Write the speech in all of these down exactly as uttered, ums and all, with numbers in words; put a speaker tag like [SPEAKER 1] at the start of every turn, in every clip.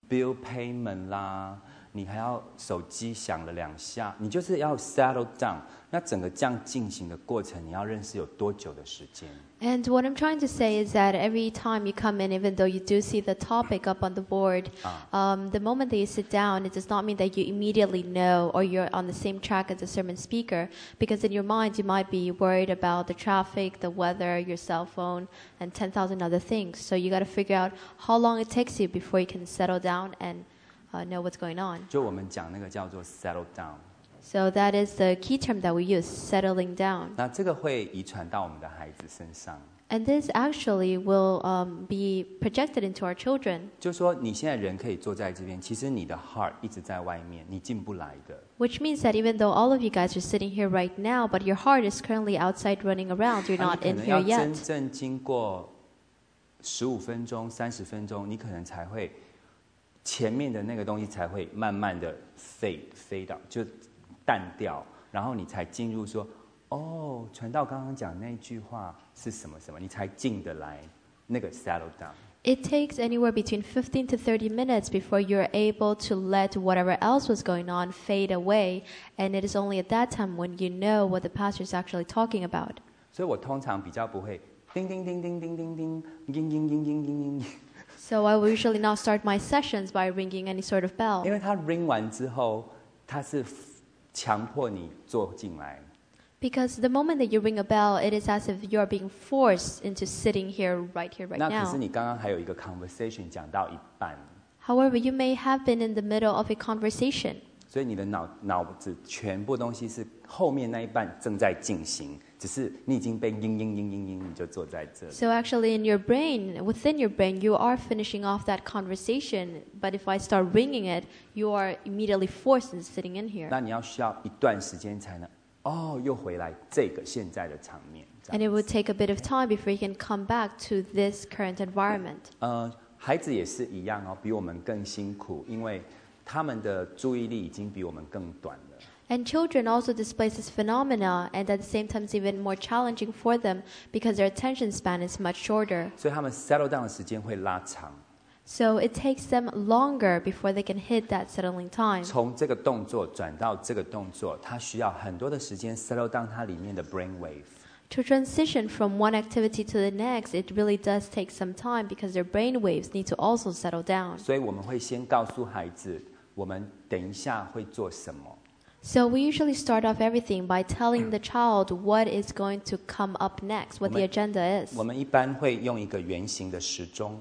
[SPEAKER 1] bill payment 啦，你还要手机响了两下，你就是要 settle down。那整个这样进行的过程，你要认识有多久的时间？
[SPEAKER 2] And what I'm trying to say is that every time you come in, even though you do see the topic up on the board, um, the moment that you sit down, it does not mean that you immediately know or you're on the same track as the sermon speaker, because in your mind you might be worried about the traffic, the weather, your cell phone, and ten thousand other things. So you got to figure out how long it takes you before you can settle down and uh, know what's going on.
[SPEAKER 1] 就我们讲那个叫做 settle down。So
[SPEAKER 2] that is the key term that we use, settling down.
[SPEAKER 1] 那这个会遗传到我们的孩子身上。
[SPEAKER 2] And this actually will um, be projected into our children.
[SPEAKER 1] 就说你现在人可以坐在这边，其实你的 heart 一直在外面，你进不来的。
[SPEAKER 2] Which means that even though all of you guys are sitting here right now, but your heart is currently outside running around. You're not in here
[SPEAKER 1] 你可能要真
[SPEAKER 2] yet.
[SPEAKER 1] 正经过十五分钟、三十分钟，你可能才会前面的那个东西才会慢慢的 fade fade out， 就淡掉，然后你才进入说，哦，传道刚刚讲那句话是什么什么，你才进得来那个 settle down。
[SPEAKER 2] It takes anywhere between fifteen to thirty minutes before you're able to let whatever else was going on fade away, and it is only at that time when you know what the pastor is actually talking about.
[SPEAKER 1] 所以我通常比较不会叮叮叮叮叮叮叮叮叮叮叮叮叮。
[SPEAKER 2] So I will usually not start my sessions by ringing any sort of bell.
[SPEAKER 1] 因为他 ring 完之后，他是强迫你坐进来。
[SPEAKER 2] Because the moment that you ring a bell, it is as if you are being forced into sitting here, right here, right
[SPEAKER 1] 那可是
[SPEAKER 2] now.
[SPEAKER 1] 你刚刚还有一个 conversation 讲到一半，
[SPEAKER 2] However, you may have been in the middle of a conversation.
[SPEAKER 1] 所以你的脑脑子全部东西是后面那一半正在进行，只是你已经被嘤嘤嘤嘤嘤，你就坐在这里。
[SPEAKER 2] So actually in your brain, within your brain, you are finishing off that conversation. But if I start ringing it, you are immediately forced into sitting in here.
[SPEAKER 1] 那你要需要一段时间才能哦，又回来这个现在的场面。这
[SPEAKER 2] And
[SPEAKER 1] 样
[SPEAKER 2] it would take a bit of time before you can come back to this current environment.
[SPEAKER 1] 呃，孩子也是一样哦，比我们更辛苦，因为他们的注意力已经比我们更短了。
[SPEAKER 2] And children also display this phenomena, and at the same time it's even more challenging for them because their attention span is much shorter.
[SPEAKER 1] 所以他们 settle down 的时间会拉长。
[SPEAKER 2] So it takes them longer before they can hit that settling time.
[SPEAKER 1] 从这个动作转到这个动作，它需要很多的时间 settle down 它里面的 brain wave。
[SPEAKER 2] To transition from one activity to the next, it really does take some time because their brain waves need to also settle down.
[SPEAKER 1] 所以我们会先告诉孩子，我们等一下会做什么。
[SPEAKER 2] So we usually start off everything by telling the child what is going to come up next, what the agenda is.
[SPEAKER 1] 我们一般会用一个圆形的时钟，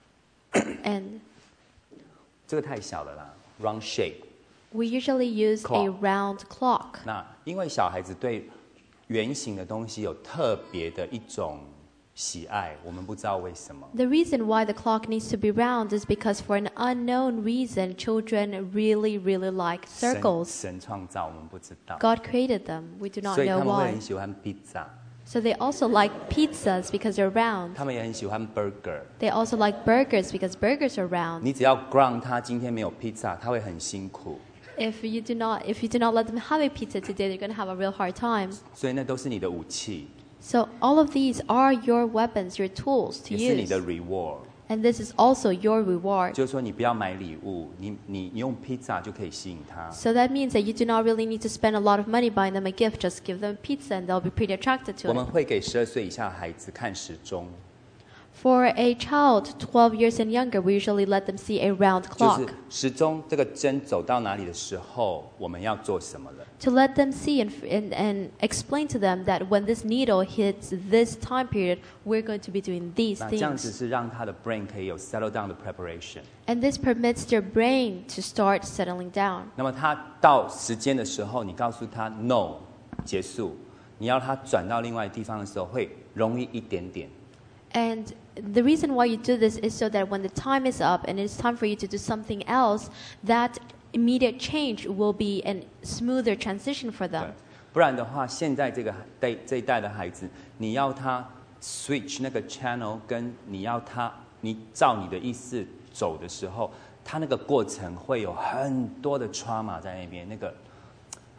[SPEAKER 2] And
[SPEAKER 1] 这个太小了啦 ，round shape。
[SPEAKER 2] we usually use a
[SPEAKER 1] Clock.
[SPEAKER 2] round clock.
[SPEAKER 1] 那因为小孩子对圆形的东西有特别的一种喜爱，我们不知道为什么。
[SPEAKER 2] The reason why the clock needs to be round is because for an unknown reason, children really, really like
[SPEAKER 1] 神
[SPEAKER 2] circles.
[SPEAKER 1] 神创造，我们不知道，
[SPEAKER 2] God created them. We do not
[SPEAKER 1] 所以
[SPEAKER 2] know
[SPEAKER 1] 他们会
[SPEAKER 2] why.
[SPEAKER 1] 很喜欢 pizza，
[SPEAKER 2] So they also like pizzas because they're round.
[SPEAKER 1] 他们也很喜欢 burger。
[SPEAKER 2] They also like burgers because burgers are round.
[SPEAKER 1] 你只要 ground 他今天没有 pizza， 他会很辛苦，
[SPEAKER 2] If you do not, if you do not let them have a pizza today, they're going to have a real hard time.
[SPEAKER 1] 所以那都是你的武器，
[SPEAKER 2] So all of these are your weapons, your tools to
[SPEAKER 1] 也是你
[SPEAKER 2] use.
[SPEAKER 1] 的 reward。
[SPEAKER 2] And this is also your reward.
[SPEAKER 1] 就是说，你不要买礼物，你你你用 pizza 就可以吸引他。
[SPEAKER 2] So that means that you do not really need to spend a lot of money buying them a gift. Just give them pizza and they'll be pretty attracted
[SPEAKER 1] 我
[SPEAKER 2] to
[SPEAKER 1] 们
[SPEAKER 2] it.
[SPEAKER 1] 会给十二岁以下的孩子看时钟，
[SPEAKER 2] For a child twelve years and younger, we usually let them see a round
[SPEAKER 1] 就
[SPEAKER 2] clock.
[SPEAKER 1] 是时钟这个针走到哪里的时候，我们要做什么了。
[SPEAKER 2] To let them see and, and, and explain to them that when this needle hits this time period, we're going to be doing these
[SPEAKER 1] 那这样子
[SPEAKER 2] things.
[SPEAKER 1] 是让他的 brain 可以有 settle down 的 preparation。
[SPEAKER 2] And this permits their brain to start settling down.
[SPEAKER 1] 那么他到时间的时候，你告诉他 no 结束，你要他转到另外地方的时候，会容易一点点。
[SPEAKER 2] And the reason why you do this is so that when the time is up and it's time for you to do something else, that immediate change will be a smoother transition for
[SPEAKER 1] 对
[SPEAKER 2] them.，
[SPEAKER 1] 不然的话，现在这个代这一代的孩子，你要他 switch 那个 channel， 跟你要他你照你的意思走的时候，他那个过程会有很多的 trauma 在那边，那个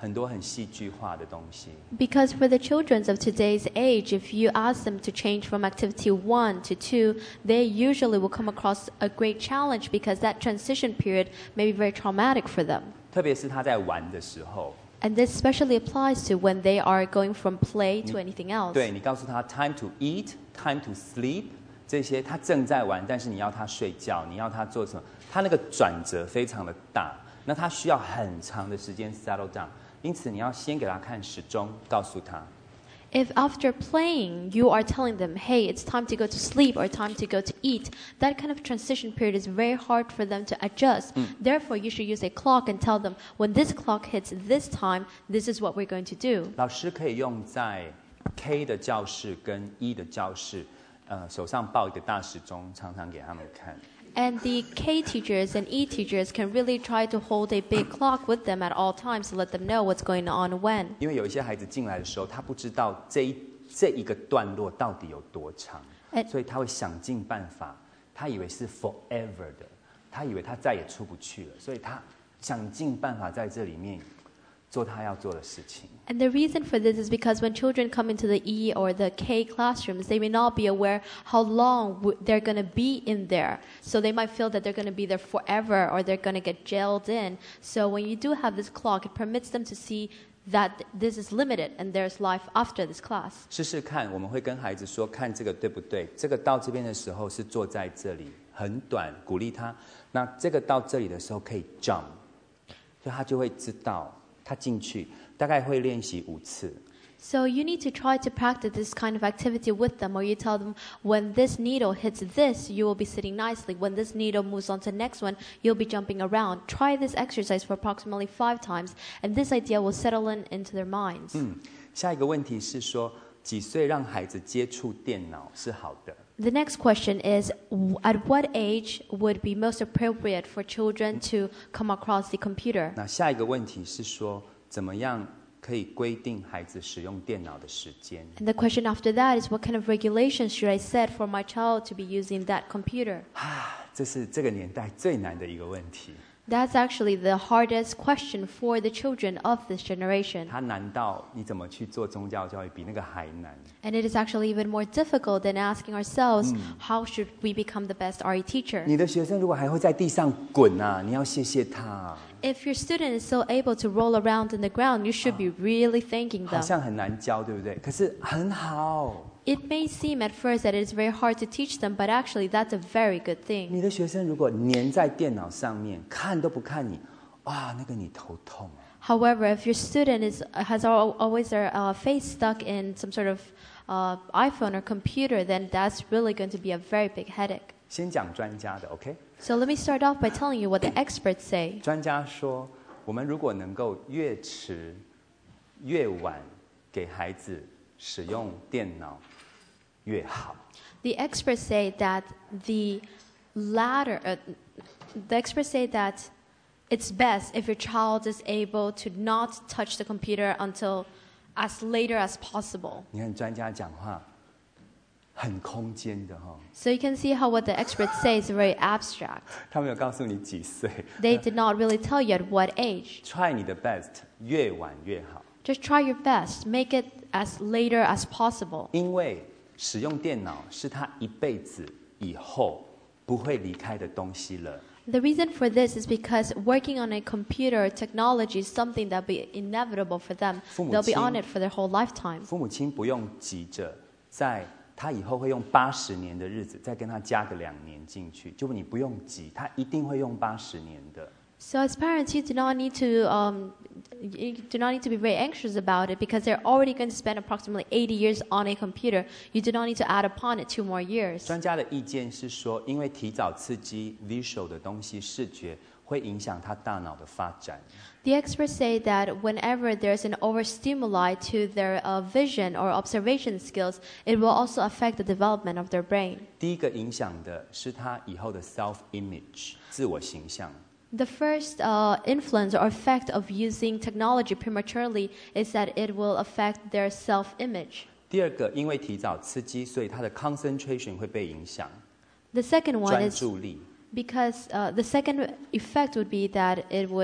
[SPEAKER 1] 很多很戏剧化的东西。
[SPEAKER 2] Because for the children of today's age, if you ask them to change from activity one to two, they usually will come across a great challenge because that transition period may be very traumatic for them.
[SPEAKER 1] 特别是他在玩的时候，
[SPEAKER 2] And this especially applies to when they are going from play to anything else.
[SPEAKER 1] 对，你告诉他 time to eat, time to sleep 这些，他正在玩，但是你要他睡觉，你要他做什么，他那个转折非常的大，那他需要很长的时间 settle down。 因此你要先给他看时钟，告诉他
[SPEAKER 2] If after playing you are telling them, hey, it's time to go to sleep or time to go to eat, that kind of transition period is very hard for them to adjust. Therefore, you should use a clock and tell them, when this clock hits this time, this is what we're going to do.
[SPEAKER 1] 老师可以用在 K 的教室跟 E 的教室，呃，手上抱一个大时钟，常常给他们看。
[SPEAKER 2] And the K teachers and E teachers can really try to hold a big clock with them at all times to let them know what's going on when.
[SPEAKER 1] 因为有一些孩子进来的时候，他不知道这一这一个段落到底有多长，
[SPEAKER 2] 哎
[SPEAKER 1] 所以他会想尽办法，他以为是 forever 的，他以为他再也出不去了，所以他想尽办法在这里面做他要做的事情。
[SPEAKER 2] And the reason for this is because when children come into the E or the K classrooms, they may not be aware how long w- they're going to be in there. So they might feel that they're going to be there forever or they're going to get jailed in. So when you do have this clock, it permits them to see that this is limited and there's life after this class.
[SPEAKER 1] 试试看，我们会跟孩子说，看这个对不对？这个到这边的时候是坐在这里，很短，鼓励他。那这个到这里的时候可以 jump， 所以他就会知道，他进去大概会练习五次。
[SPEAKER 2] So you need to try to practice this kind of activity with them, or you tell them when this needle hits this, you will be sitting nicely. When this needle moves on to the next one, you'll be jumping around. Try this exercise for approximately five times, and this idea will settle in into their minds.
[SPEAKER 1] 嗯，下一个问题是说，几岁让孩子接触电脑是好的？
[SPEAKER 2] The next question is, w- at what age would be most appropriate for children to come across the computer?
[SPEAKER 1] 那下一个问题是说，怎么样可以规定孩子使用电脑的时间？
[SPEAKER 2] And the question after that is, what kind of regulations should I set for my child to be using that computer?
[SPEAKER 1] 啊，这是这个年代最难的一个问题。
[SPEAKER 2] That's actually the hardest question for the children of this generation.
[SPEAKER 1] 它难到你怎么去做宗教教育，比那个还难。
[SPEAKER 2] And it is actually even more difficult than asking ourselves, how should we become the best R E teacher?
[SPEAKER 1] 你的学生如果还会在地上滚啊，你要谢谢他啊，
[SPEAKER 2] If your student is still able to roll around in the ground, you should be really thanking
[SPEAKER 1] 好
[SPEAKER 2] them.
[SPEAKER 1] 像很难教，对不对？可是很好。
[SPEAKER 2] It may seem at first that it is very hard to teach them, but actually that's a very good thing.
[SPEAKER 1] 你的学生如果黏在电脑上面，看都不看你，哇，那个你头痛啊。
[SPEAKER 2] However, if your student is has al- always their uh, face stuck in some sort of uh, iPhone or computer, then that's really going to be a very big headache.
[SPEAKER 1] 先讲专家的 ，OK？
[SPEAKER 2] So let me start off by telling you what the experts say.
[SPEAKER 1] 专家说，我们如果能够越迟越晚给孩子使用电脑越好。
[SPEAKER 2] The experts say that the latter, uh, the experts say that it's best if your child is able to not touch the computer until as later as possible.
[SPEAKER 1] 你看专家讲话很空间的哈、哦，
[SPEAKER 2] So you can see how what the experts say is very abstract.
[SPEAKER 1] 他没有告诉你几岁
[SPEAKER 2] They did not really tell you at what age.
[SPEAKER 1] ，try 你的 best， 越晚越好，
[SPEAKER 2] Just try your best. Make it as later as possible.
[SPEAKER 1] 因为使用电脑是他一辈子以后不会离开的东西了。
[SPEAKER 2] The reason for this is because working on a computer technology is something that will be inevitable for them.
[SPEAKER 1] 父母
[SPEAKER 2] They'll be
[SPEAKER 1] 亲
[SPEAKER 2] on it for their whole lifetime.
[SPEAKER 1] 父母亲不用急着在他以后会用八十年的日子，再跟他加个两年进去，就你不用急，他一定会用八十年的。
[SPEAKER 2] So as parents, you do not need to um, you do not need to be very anxious about it because they're already going to spend approximately eighty years on a computer. You do not need to add upon it two more years.
[SPEAKER 1] 专家的意见是说，因为提早刺激 visual 的东西，视觉会影响他大脑的发展。
[SPEAKER 2] The experts say that whenever there's an overstimuli to their uh, vision or observation skills, it will also affect the development of their brain.
[SPEAKER 1] 第一个影响的是他以后的 self image 自我形象。
[SPEAKER 2] The first uh, influence or effect of using technology prematurely is that it will affect their self-image.
[SPEAKER 1] 第二个，因为提早刺激，所以他的 concentration 会被影响，
[SPEAKER 2] The second one
[SPEAKER 1] 专
[SPEAKER 2] is
[SPEAKER 1] 注力。
[SPEAKER 2] because uh, the second effect would be that it would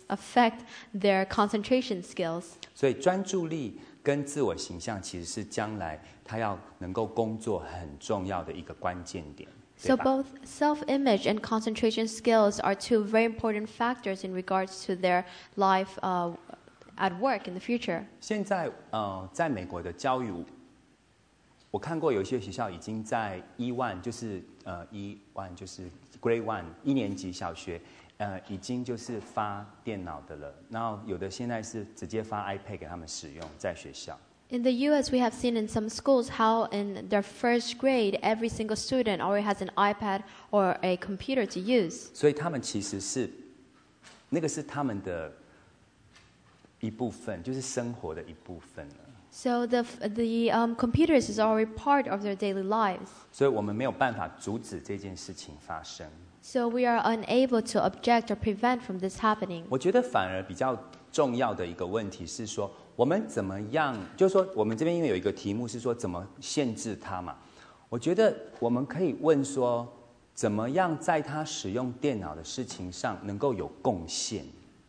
[SPEAKER 2] affect their concentration skills.
[SPEAKER 1] 所以专注力跟自我形象其实是将来他要能够工作很重要的一个关键点。
[SPEAKER 2] So both self-image and concentration skills are two very important factors in regards to their life uh, at work in the future.
[SPEAKER 1] 现在呃，在美国的教育，我看过有一些学校已经在 E 一 就是呃 E 一 就是 Grade One 一年级小学，呃已经就是发电脑的了。然后有的现在是直接发 iPad 给他们使用，在学校。
[SPEAKER 2] In the U S, we have seen in some schools how in their first grade, every single student already has an iPad or a computer to use.
[SPEAKER 1] 所以他们其实是那个是他们的一部分，就是生活的一部分了。
[SPEAKER 2] So the the um, computers is already part of their daily lives.
[SPEAKER 1] 所以我们没有办法阻止这件事情发生。
[SPEAKER 2] So we are unable to object or prevent from this happening.
[SPEAKER 1] 我觉得反而比较重要的一个问题是说，我们怎么样？就是说，我们这边因为有一个题目是说怎么限制它嘛。我觉得我们可以问说，怎么样在他使用电脑的事情上能够有贡献？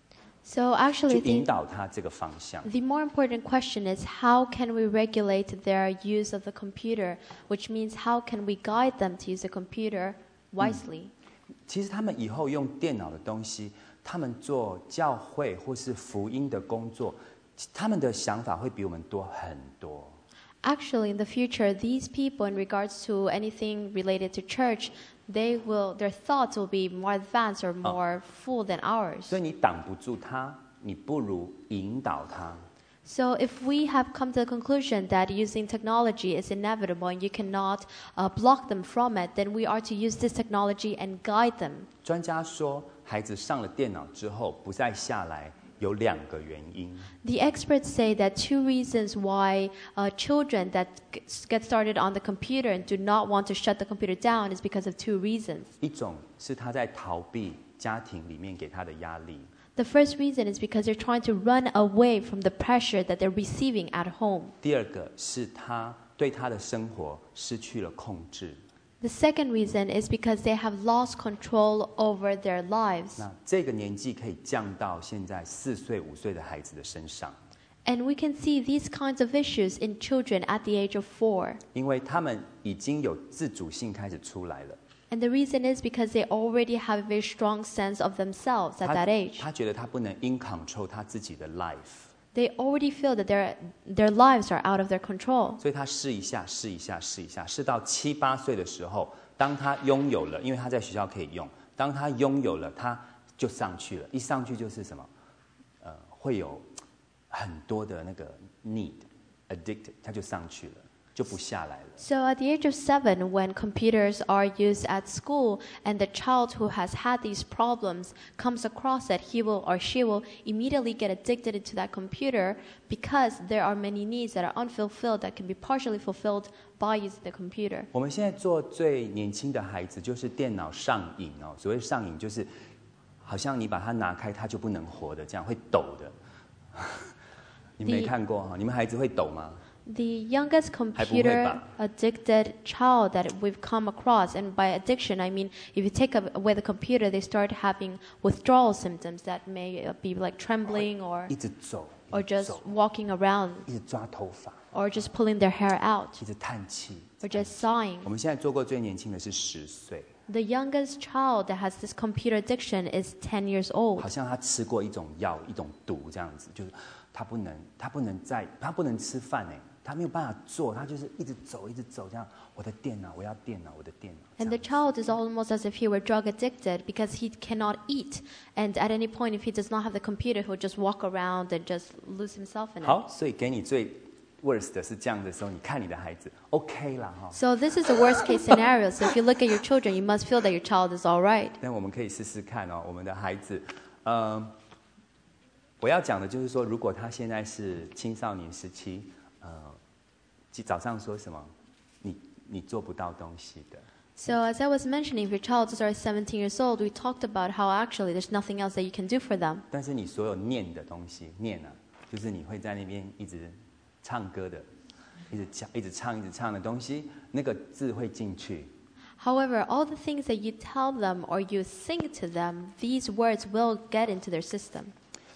[SPEAKER 2] So actually,
[SPEAKER 1] 去引
[SPEAKER 2] the,
[SPEAKER 1] 导他这个方向。
[SPEAKER 2] the more important question is how can we regulate their use of the computer, which means how can we guide them to use the computer wisely.
[SPEAKER 1] 其实他们以后用电脑的东西，他们做教会或是福音的工作，他们的想法会比我们多很多。
[SPEAKER 2] Actually, in the future, these people, in regards to anything related to church, they will their thoughts will be more advanced or more full than ours.
[SPEAKER 1] 所以你挡不住他，你不如引导他。
[SPEAKER 2] So if we have come to the conclusion that using technology is inevitable and you cannot uh, block them from it, then we are to use this technology and guide them.
[SPEAKER 1] 专家说，孩子上了电脑之后不再下来，有两个原因。
[SPEAKER 2] The experts say that two reasons why uh, children that g- get started on the computer and do not want to shut the computer down is because of two reasons.
[SPEAKER 1] 一种是他在逃避家庭里面给他的压力，
[SPEAKER 2] The first reason is because they're trying to run away from the pressure that they're receiving at home.
[SPEAKER 1] 第二个是他对他的生活失去了控制。
[SPEAKER 2] The second reason is because they have lost control over their lives.
[SPEAKER 1] 那这个年纪可以降到现在四岁五岁的孩子的身上，
[SPEAKER 2] And we can see these kinds of issues in children at the age of four.
[SPEAKER 1] 因为他们已经有自主性开始出来了。
[SPEAKER 2] And the reason is because they already have a very strong sense of themselves at
[SPEAKER 1] 他
[SPEAKER 2] that age.
[SPEAKER 1] 他觉得他不能 in control 他自己的 life，
[SPEAKER 2] They already feel that their, their lives are out of their control.
[SPEAKER 1] 所以他试一下，试一下，试一下，试到七八岁的时候，当他拥有了，因为他在学校可以用，当他拥有了，他就上去了。一上去就是什么？呃，会有很多的那个 need addicted， 他就上去了，就不下来了。
[SPEAKER 2] So at the age of seven, when computers are used at school and the child who has had these problems comes across it, he will or she will immediately get addicted into that computer because there are many needs that are unfulfilled that can be partially fulfilled by using the computer.
[SPEAKER 1] 我们现在做最年轻的孩子，就是电脑上瘾哦。所谓上瘾，就是好像你把它拿开，它就不能活的，这样会抖的。你没看过哈？你们孩子会抖吗？
[SPEAKER 2] The youngest computer addicted child that we've come across, and by addiction I mean if you take away the computer, they start having withdrawal symptoms that may be like trembling or
[SPEAKER 1] 一直走，
[SPEAKER 2] or
[SPEAKER 1] 一直
[SPEAKER 2] just
[SPEAKER 1] 走
[SPEAKER 2] walking around
[SPEAKER 1] 一直抓头发，
[SPEAKER 2] or just pulling their hair out
[SPEAKER 1] 一直叹气。
[SPEAKER 2] or just sighing.
[SPEAKER 1] 我们现在做过最年轻的是十岁，
[SPEAKER 2] The youngest child that has this computer addiction is ten years old.
[SPEAKER 1] 好像他吃过一种药，一种毒这样子，就是他不能，他不能再，他不能吃饭哎，他没有办法做，他就是一直走，一直走这样。我的电脑，我要电脑，我的电脑。
[SPEAKER 2] And the child is almost as if he were drug addicted because he cannot eat. And at any point, if he does not have the computer, he'll just walk around and just lose himself in it.
[SPEAKER 1] 好，所以给你最 worst 的是这样的时候，你看你的孩子 OK 啦哈。
[SPEAKER 2] So this is the worst case scenario. So if you look at your children, you must feel that your child is all right.
[SPEAKER 1] 但我们可以试试看哦，我们的孩子，呃，我要讲的就是说，如果他现在是青少年时期，呃，早上说什么，你你做不到东西的。
[SPEAKER 2] So as I was mentioning, if your child is already seventeen years old, we talked about how actually there's nothing else that you can do for them.
[SPEAKER 1] 但是你所有念的东西，念啊，就是你会在那边一直唱歌的，一直唱、一直唱、一直唱的东西，那个字会进去。
[SPEAKER 2] However, all the things that you tell them or you sing to them, these words will get into their system.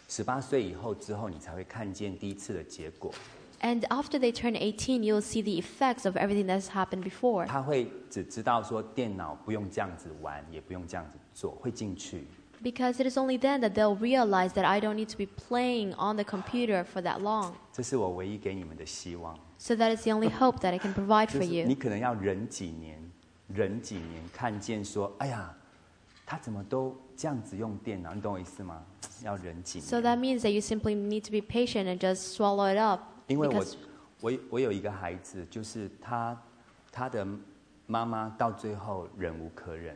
[SPEAKER 1] 十八岁以后之后，你才会看见第一次的结果。
[SPEAKER 2] And after they turn eighteen, you'll see the effects of everything that's happened before.
[SPEAKER 1] 他会只知道说电脑不用这样子玩，也不用这样子做，会进去。
[SPEAKER 2] Because it is only then that they'll realize that I don't need to be playing on the computer for that long.
[SPEAKER 1] 这是我唯一给你们的希望。
[SPEAKER 2] So that is the only hope that I can provide
[SPEAKER 1] 就
[SPEAKER 2] for
[SPEAKER 1] 是你
[SPEAKER 2] you.
[SPEAKER 1] 可能要忍几年，忍几年，看见说，哎呀，他怎么都这样子用电脑？你懂我意思吗？要忍几
[SPEAKER 2] So
[SPEAKER 1] 年。
[SPEAKER 2] that means that you simply need to be patient and just swallow it up.
[SPEAKER 1] 因为我
[SPEAKER 2] Because
[SPEAKER 1] 我我有一个孩子，就是他他的妈妈到最后忍无可忍。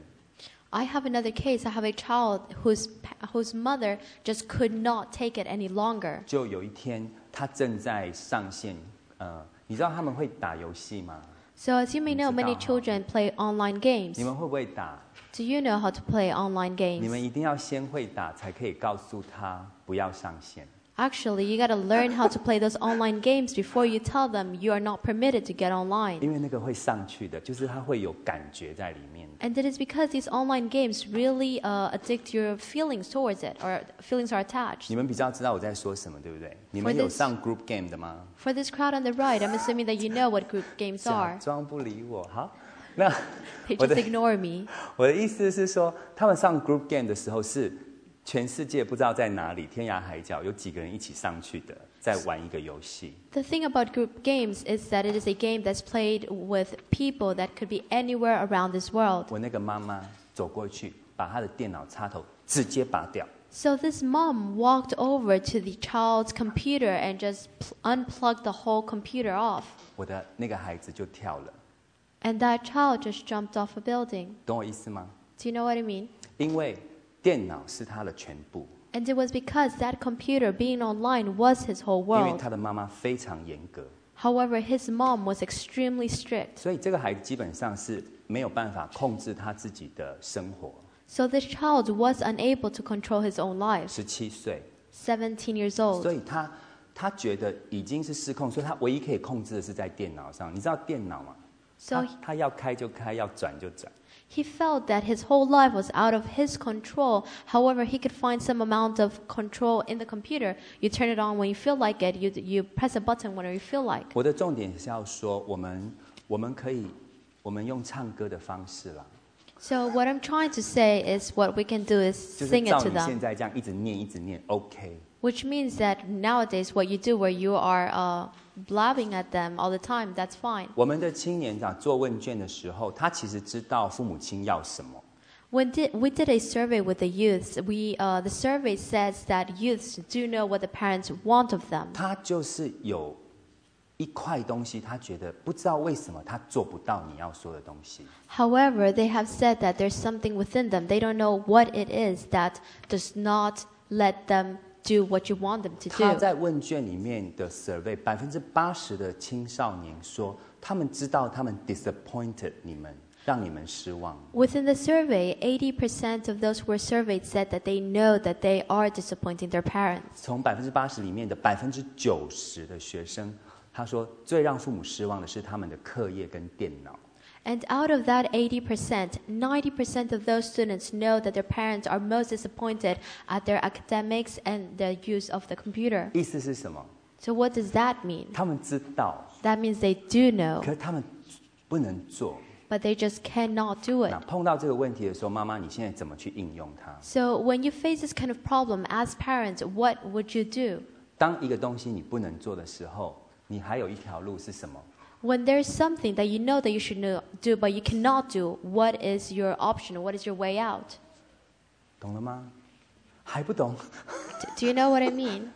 [SPEAKER 2] I have another case. I have a child whose pa- whose mother just could not take it any longer.
[SPEAKER 1] 就有一天，他正在上线，呃，你知道他们会打游戏吗？
[SPEAKER 2] So as you may know, many children play online
[SPEAKER 1] 你
[SPEAKER 2] games.
[SPEAKER 1] 们会不会打？
[SPEAKER 2] Do you know how to play online
[SPEAKER 1] 你们
[SPEAKER 2] games?
[SPEAKER 1] 一定要先会打，才可以告诉他不要上线。
[SPEAKER 2] Actually, you got to learn how to play those online games before you tell them you are not permitted to get
[SPEAKER 1] 因
[SPEAKER 2] online.
[SPEAKER 1] 为那个会上去的，就是他会有感觉在里面。
[SPEAKER 2] And it is because these online games really uh, addict your feelings towards it, or feelings are attached.
[SPEAKER 1] 你们比较知道我在说什么，对不对？你们
[SPEAKER 2] For
[SPEAKER 1] 有
[SPEAKER 2] this-
[SPEAKER 1] 上 group game 的吗？
[SPEAKER 2] For this crowd on the right, I'm assuming that you know what group games
[SPEAKER 1] 假
[SPEAKER 2] are.
[SPEAKER 1] 装不理我。好，那
[SPEAKER 2] They
[SPEAKER 1] 我
[SPEAKER 2] just
[SPEAKER 1] 的
[SPEAKER 2] ignore me.
[SPEAKER 1] 我的意思是说，他们上 group game 的时候是全世界不知道在哪里，天涯海角有几个人一起上去的，在玩一个游戏。
[SPEAKER 2] The thing about group games is that it is a game that's played with people that could be anywhere around this world.
[SPEAKER 1] 我那个妈妈走过去，把她的电脑插头直接拔掉。
[SPEAKER 2] So this mom walked over to the child's computer and just pl- unplugged the whole computer off.
[SPEAKER 1] 我的那个孩子就跳了，
[SPEAKER 2] And that child just jumped off a building.
[SPEAKER 1] 懂我意思吗？
[SPEAKER 2] Do you know what I mean?
[SPEAKER 1] 因为电脑是他的全部，
[SPEAKER 2] And it was because that computer being online was his whole
[SPEAKER 1] 因为
[SPEAKER 2] world.
[SPEAKER 1] 他的妈妈非常严格，
[SPEAKER 2] However, his mom was extremely strict.
[SPEAKER 1] 所以这个孩子基本上是没有办法控制他自己的生活。
[SPEAKER 2] So this child was unable to control his own life.
[SPEAKER 1] 十七岁，
[SPEAKER 2] seventeen years old.
[SPEAKER 1] 所以他他觉得已经是失控，所以他唯一可以控制的是在电脑上。你知道电脑吗？
[SPEAKER 2] So
[SPEAKER 1] 他他要开就开，要转就转。
[SPEAKER 2] he felt that his whole life was out of his control. However, he could find some amount of control in the computer. You turn it on when you feel like it. You, you press a button whenever you feel like.
[SPEAKER 1] 我的重点是要说，我们我们可以，我们用唱歌的方式啦，
[SPEAKER 2] So what I'm trying to say is what we can do is
[SPEAKER 1] 就是
[SPEAKER 2] sing it
[SPEAKER 1] 照
[SPEAKER 2] to
[SPEAKER 1] 你现
[SPEAKER 2] them.
[SPEAKER 1] 在这样一直念一直念 ，OK。
[SPEAKER 2] Which means that nowadays what you do where you are uh, blabbing at them all the time, that's fine.
[SPEAKER 1] 我们的青年长做问卷的时候，他其实知道父母亲要什么。
[SPEAKER 2] When did, we did a survey with the youths, we, uh, the survey says that youths do know what the parents want of them.
[SPEAKER 1] 他就是有一块东西，他觉得不知道为什么他做不到你要说的东西。
[SPEAKER 2] However, they have said that there's something within them. They don't know what it is that does not let them do what you want them to
[SPEAKER 1] 他
[SPEAKER 2] do.
[SPEAKER 1] 在问卷里面的 survey， 百分之八十的青少年说，他们知道他们 disappointed 你们，让你们失望。
[SPEAKER 2] Within the survey, eighty percent of those who were surveyed said that they know that they are disappointing their parents.
[SPEAKER 1] 从百分之八十里面的百分之九十的学生，他说最让父母失望的是他们的课业跟电脑。
[SPEAKER 2] And out of that eighty percent, ninety percent of those students know that their parents are most disappointed at their academics and the use of the computer.
[SPEAKER 1] 意思是什么？
[SPEAKER 2] So what does that mean?
[SPEAKER 1] 他们知道，
[SPEAKER 2] That means they do know,
[SPEAKER 1] 可是他们不能做。
[SPEAKER 2] but they just cannot do it.
[SPEAKER 1] 那碰到这个问题的时候，妈妈，你现在怎么去应用它？
[SPEAKER 2] So when you face this kind of problem as parents, what would you do?
[SPEAKER 1] 当一个东西你不能做的时候，你还有一条路是什么？
[SPEAKER 2] When there's something that you know that you should know, do, but you cannot do, what is your option? What is your way out?
[SPEAKER 1] 懂了吗？还不懂？
[SPEAKER 2] D- Do you know what I mean?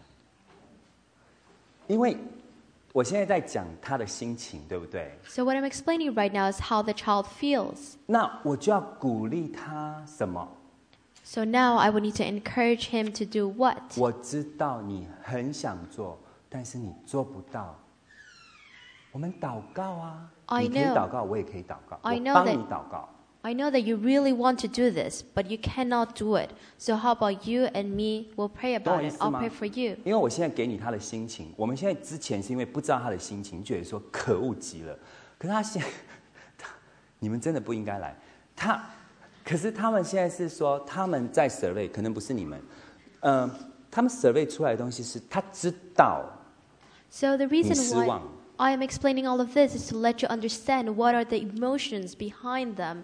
[SPEAKER 1] 因为我现在在讲他的心情，对不对？
[SPEAKER 2] So what I'm explaining right now is how the child feels.
[SPEAKER 1] 那我就要鼓励他什么？
[SPEAKER 2] So now I would need to encourage him to do what?
[SPEAKER 1] 我知道你很想做，但是你做不到。我们祷告啊，
[SPEAKER 2] I
[SPEAKER 1] 你可以
[SPEAKER 2] know.
[SPEAKER 1] 祷告，我也可以祷告，
[SPEAKER 2] I
[SPEAKER 1] 我
[SPEAKER 2] know
[SPEAKER 1] 帮
[SPEAKER 2] that-
[SPEAKER 1] 你祷告。
[SPEAKER 2] I know that you really want to do this, but you cannot do it. So how about you and me will pray
[SPEAKER 1] 懂我
[SPEAKER 2] about
[SPEAKER 1] 意
[SPEAKER 2] it.
[SPEAKER 1] 思
[SPEAKER 2] I'll
[SPEAKER 1] 吗
[SPEAKER 2] pray for you.
[SPEAKER 1] 因为我现在给你他的心情，我们现在之前是因为不知道他的心情，觉得说可恶极了。可是他现在，他你们真的不应该来。他，可是他们现在是说他们在 survey，可能不是你们，嗯、 他们 survey 出来的东西是他知道
[SPEAKER 2] So the
[SPEAKER 1] 你
[SPEAKER 2] reason
[SPEAKER 1] 失
[SPEAKER 2] why
[SPEAKER 1] 望，
[SPEAKER 2] I am explaining all of this is to let you understand what are the emotions behind them,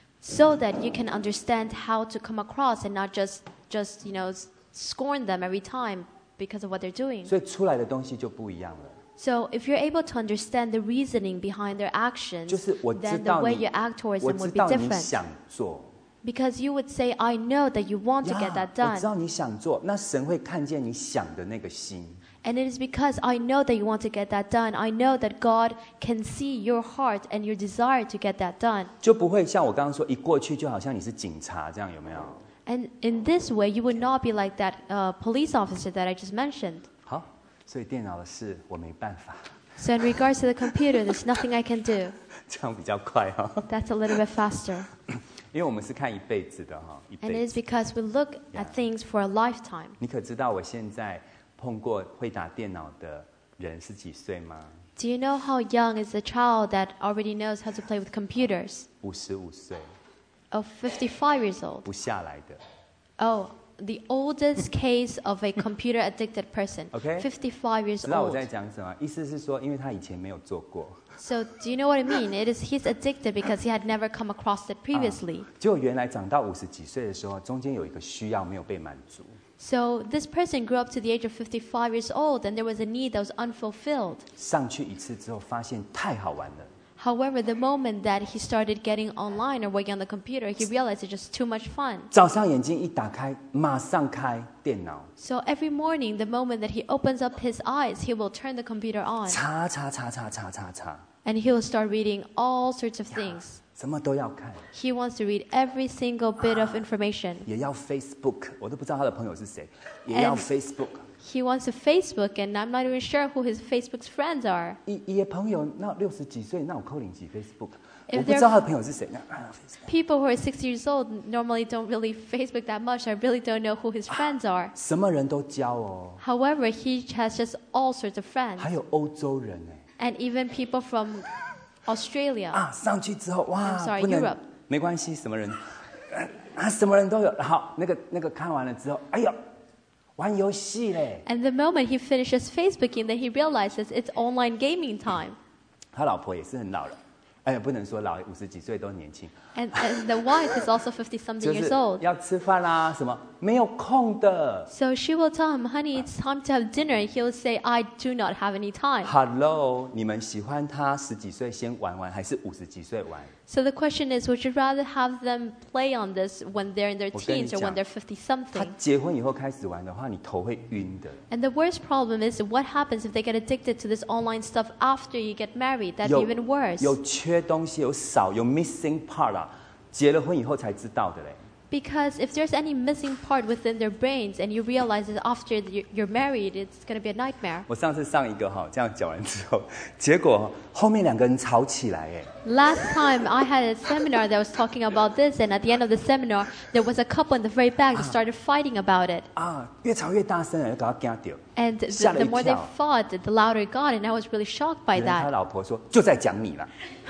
[SPEAKER 2] so that you can understand how to come across and not just just you know s- scorn them every time because of what they're doing.
[SPEAKER 1] 所以出来的东西就不一样了。
[SPEAKER 2] So if you're able to understand the reasoning behind their actions,
[SPEAKER 1] 就是我知
[SPEAKER 2] then the
[SPEAKER 1] 道
[SPEAKER 2] way
[SPEAKER 1] 你
[SPEAKER 2] you act towards
[SPEAKER 1] 我
[SPEAKER 2] them
[SPEAKER 1] 知
[SPEAKER 2] would be
[SPEAKER 1] 道你
[SPEAKER 2] different.
[SPEAKER 1] 想做，
[SPEAKER 2] Because you would say, I know that you want to
[SPEAKER 1] 呀
[SPEAKER 2] get that
[SPEAKER 1] 我知
[SPEAKER 2] done.
[SPEAKER 1] 道你想做，那神会看见你想的那个心。
[SPEAKER 2] And it is because I know that you want to get that done. I know that God can see your heart and your desire to get that done.
[SPEAKER 1] 就不会像我刚刚说，一过去就好像你是警察这样，有没有？
[SPEAKER 2] And in this way, you would not be like that uh, police officer that I just mentioned.
[SPEAKER 1] 好，所以电脑的事我没办法，
[SPEAKER 2] So in regards to the computer, there's nothing I can do.
[SPEAKER 1] 这样比较快哈、
[SPEAKER 2] That's a little bit faster.
[SPEAKER 1] 因为我们是看一辈子的哈，一
[SPEAKER 2] And it
[SPEAKER 1] 辈
[SPEAKER 2] is
[SPEAKER 1] 子。
[SPEAKER 2] because we look at things for a lifetime.
[SPEAKER 1] 你可知道我现在碰过会打电脑的人是几岁吗？
[SPEAKER 2] Do you know how young is the child that already knows how to play with computers?
[SPEAKER 1] 五十五岁，
[SPEAKER 2] Of fifty-five years old.
[SPEAKER 1] 不下来的。
[SPEAKER 2] Oh, the oldest case of a computer addicted person.
[SPEAKER 1] Okay.
[SPEAKER 2] fifty-five years
[SPEAKER 1] 知道我
[SPEAKER 2] old.
[SPEAKER 1] 在讲什么？意思是说，因为他以前没有做过，
[SPEAKER 2] So do you know what I mean? It is he's addicted because he had never come across it previously.
[SPEAKER 1] 结果原来长到五十几岁的时候，中间有一个需要没有被满足，
[SPEAKER 2] So this person grew up to the age of fifty-five years old, and there was a need that was unfulfilled.
[SPEAKER 1] 上去一次之后发现太好玩了，
[SPEAKER 2] However, the moment that he started getting online or working on the computer, he realized it's just too much fun.
[SPEAKER 1] 早上眼睛一打开，马上开电脑，
[SPEAKER 2] So every morning, the moment that he opens up his eyes, he will turn the computer on,
[SPEAKER 1] 查查查查查查查，
[SPEAKER 2] and he will start reading all sorts of things.
[SPEAKER 1] 什么都要看，
[SPEAKER 2] He wants to read every single bit of information.
[SPEAKER 1] 也要 Facebook，我都不知道他的朋友是谁，也要
[SPEAKER 2] And-
[SPEAKER 1] Facebook。
[SPEAKER 2] He wants to Facebook, and I'm not even sure who his Facebook's friends are.
[SPEAKER 1] 伊伊的朋友那六十几岁，那有扣零几 Facebook，
[SPEAKER 2] If
[SPEAKER 1] 我不知道
[SPEAKER 2] they're-
[SPEAKER 1] 他的朋友是谁。那啊 Facebook
[SPEAKER 2] People who are sixty years old normally don't really Facebook that much. I really don't know who his friends are.
[SPEAKER 1] 什么人都交哦，
[SPEAKER 2] However, he has just all sorts of friends,
[SPEAKER 1] 还有欧洲人哎。
[SPEAKER 2] and even people from Australia.
[SPEAKER 1] 啊，上去之后哇
[SPEAKER 2] I'm sorry,
[SPEAKER 1] 不能
[SPEAKER 2] Europe
[SPEAKER 1] 没关系，什么人啊，什么人都有。好，那个那个看完了之后，哎呦，玩游戏嘞。
[SPEAKER 2] And the moment he finishes Facebooking, then he realizes it's online gaming time.
[SPEAKER 1] 他老婆也是很老了，哎呀，不能说老，五十几岁都年轻，
[SPEAKER 2] And, and the wife is also fifty-something
[SPEAKER 1] 就
[SPEAKER 2] years
[SPEAKER 1] 是
[SPEAKER 2] old.
[SPEAKER 1] 要吃饭啦，什么没有空的。
[SPEAKER 2] So she will tell him, honey, it's time to have dinner. And he'll say, I do not have any time.
[SPEAKER 1] Hello，你们喜欢他十几岁先玩玩，还是五十几岁玩？
[SPEAKER 2] So the question is, would you rather have them play on this when they're in their
[SPEAKER 1] 我跟你
[SPEAKER 2] teens or
[SPEAKER 1] 讲，
[SPEAKER 2] when they're fifty
[SPEAKER 1] 他
[SPEAKER 2] something?
[SPEAKER 1] 结婚以后开始玩的话，你头会晕的。
[SPEAKER 2] And the worst problem is what happens if they get addicted to this online stuff after you get married? That's
[SPEAKER 1] 有
[SPEAKER 2] even worse.
[SPEAKER 1] 有缺东西，有少，有 missing part 啊，结了婚以后才知道的嘞。
[SPEAKER 2] Because if there's any missing part within their brains and you realize that after you- you're married, it's going to be a nightmare.
[SPEAKER 1] 我上次上一个哈，这样讲完之后，结果后面两个人吵起来，哎，
[SPEAKER 2] Last time I had a seminar that was talking about this, and at the end of the seminar, there was a couple in the very back that started fighting about it.
[SPEAKER 1] 啊，越吵越大声，就给他惊掉。
[SPEAKER 2] And the,
[SPEAKER 1] 吓了一
[SPEAKER 2] the more they
[SPEAKER 1] 跳。
[SPEAKER 2] fought, the louder it got, and I was really shocked by
[SPEAKER 1] 原来他
[SPEAKER 2] that.
[SPEAKER 1] 老婆说就在讲你了，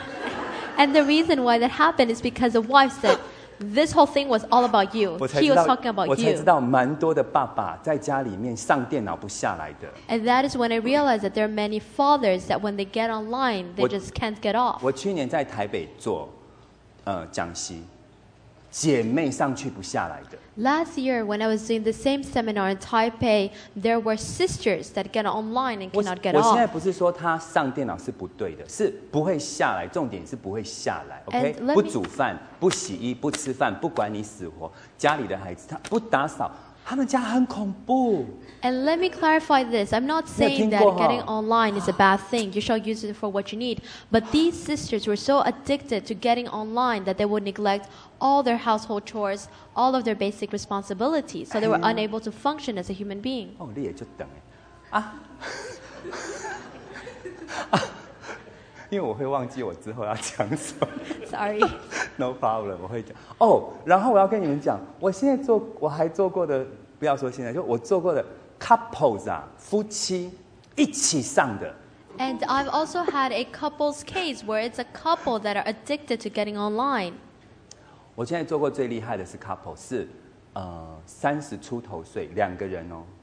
[SPEAKER 2] And the reason why that happened is because the wife said, this whole thing was all about you.
[SPEAKER 1] 我才
[SPEAKER 2] He
[SPEAKER 1] 知
[SPEAKER 2] was
[SPEAKER 1] 道
[SPEAKER 2] talking，about
[SPEAKER 1] 我才知
[SPEAKER 2] you.
[SPEAKER 1] 道蛮多的爸爸在家里面上电脑不下来的。
[SPEAKER 2] And that is when I realized that there are many fathers that when they get online, they
[SPEAKER 1] What-
[SPEAKER 2] just can't get off.
[SPEAKER 1] 我去年在台北做呃讲习，姐妹上去不下来的。
[SPEAKER 2] Last year, when I was doing the same seminar in Taipei, there were sisters that get online and
[SPEAKER 1] 我
[SPEAKER 2] cannot get
[SPEAKER 1] 我现在
[SPEAKER 2] off.
[SPEAKER 1] 不是说他上电脑是不对的，是不会下来，重点是不会下来。OK，
[SPEAKER 2] And let me-
[SPEAKER 1] 不煮饭，不洗衣，不吃饭，不管你死活，家里的孩子他不打扫，他们家很恐怖。
[SPEAKER 2] And let me clarify this. I'm not saying that
[SPEAKER 1] 听过哈？
[SPEAKER 2] getting online is a bad thing. You shall use it for what you need. But these sisters were so addicted to getting online that they would neglect all their household chores, all of their basic responsibilities. So they were
[SPEAKER 1] 哎呀。
[SPEAKER 2] unable to function as a human being.
[SPEAKER 1] 哦，你也就等哎啊啊，因为我会忘记我之后要讲什么。
[SPEAKER 2] Sorry.
[SPEAKER 1] No problem，我会讲哦。然后我要跟你们讲，我现在做我还做过的，不要说现在，就我做过的 couples 啊，夫妻一起上的，
[SPEAKER 2] And I've also had a couple's case where it's a couple that are addicted to getting online.
[SPEAKER 1] 我现在做过最厉害的是 couple， 是呃三十出头岁两个人哦，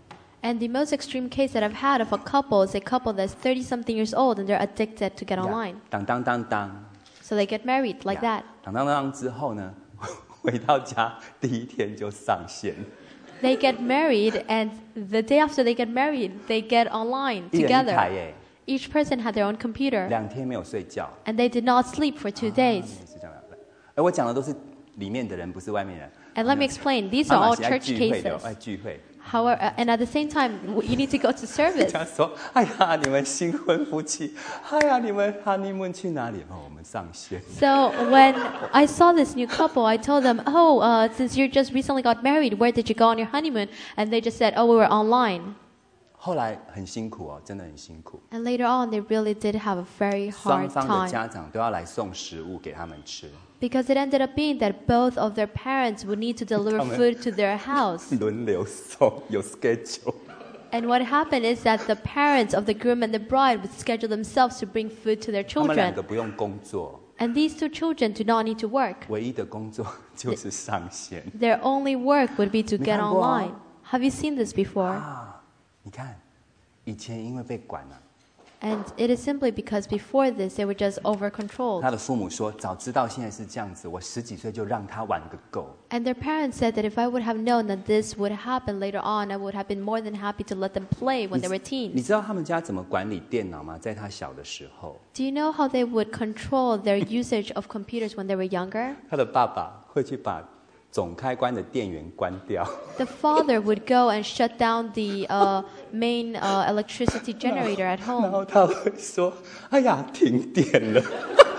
[SPEAKER 2] And the most extreme case that I've had of a couple is a couple that's thirty-something years old and they're addicted to get online.
[SPEAKER 1] 当当当当。
[SPEAKER 2] So they get married like that.
[SPEAKER 1] 当当当之后呢，回到家第一天就上线。
[SPEAKER 2] They get married, and the day after they get married, they get online
[SPEAKER 1] 一人一
[SPEAKER 2] together.
[SPEAKER 1] 台耶，
[SPEAKER 2] Each person had their own computer,
[SPEAKER 1] 两天没有睡觉。
[SPEAKER 2] and they did not sleep for two days.
[SPEAKER 1] 是这样的。哎，我讲的都是里面的人，不是外面人。
[SPEAKER 2] And let me explain, these are
[SPEAKER 1] 妈妈
[SPEAKER 2] all
[SPEAKER 1] 是爱
[SPEAKER 2] church
[SPEAKER 1] 聚会的，
[SPEAKER 2] cases.
[SPEAKER 1] 爱聚会。
[SPEAKER 2] However, uh, and at the same time, w- you need to go to service.
[SPEAKER 1] 他说：“哎呀，你们新婚夫妻，哎呀，你们 honeymoon 去哪里？哦，我们上线。
[SPEAKER 2] So when I saw this new couple, I told them, "Oh, uh, since you just recently got married, where did you go on your honeymoon?" And they just said, "Oh, we were online."
[SPEAKER 1] 后来很辛苦哦，真的很辛苦。
[SPEAKER 2] And later on, they really did have a very
[SPEAKER 1] 双
[SPEAKER 2] hard
[SPEAKER 1] 方的
[SPEAKER 2] time
[SPEAKER 1] 家长都要来送食物给他们吃，
[SPEAKER 2] because it ended up being that both of their parents would need to deliver
[SPEAKER 1] Come on.
[SPEAKER 2] food to their house.
[SPEAKER 1] 轮流送，有 schedule。
[SPEAKER 2] And what happened is that the parents of the groom and the bride would schedule themselves to bring food to their
[SPEAKER 1] 他们两个
[SPEAKER 2] children.
[SPEAKER 1] 不用工作，
[SPEAKER 2] And these two children do not need to work.
[SPEAKER 1] 唯一的工作就是上线
[SPEAKER 2] Their only work would be to
[SPEAKER 1] 你
[SPEAKER 2] get
[SPEAKER 1] 看过啊？
[SPEAKER 2] online. Have you seen this before?
[SPEAKER 1] 啊！你看，以前因为被管了、
[SPEAKER 2] And it is simply because before this, they were just over
[SPEAKER 1] 他
[SPEAKER 2] controlled.
[SPEAKER 1] 的父母说：“早知道现在是这样子，我十几岁就让他玩个够。
[SPEAKER 2] And their parents said that if I would have known that this would happen later on, I would have been more than happy to let them play when they were
[SPEAKER 1] 你
[SPEAKER 2] teens.
[SPEAKER 1] 知道他们家怎么管理电脑吗？在他小的时候，
[SPEAKER 2] Do you know how they would control their usage of computers when they were younger?
[SPEAKER 1] 他的爸爸会去把总开关的电源关掉，
[SPEAKER 2] The father would go and shut down the uh, main uh, electricity generator at
[SPEAKER 1] 然
[SPEAKER 2] home.
[SPEAKER 1] 后他会说：‘哎呀，停电了。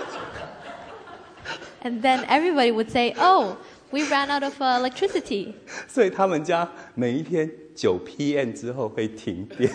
[SPEAKER 2] And then everybody would say, "Oh, we ran out of uh, electricity." ’
[SPEAKER 1] 所以他们家每一天九 P M 之后会停电。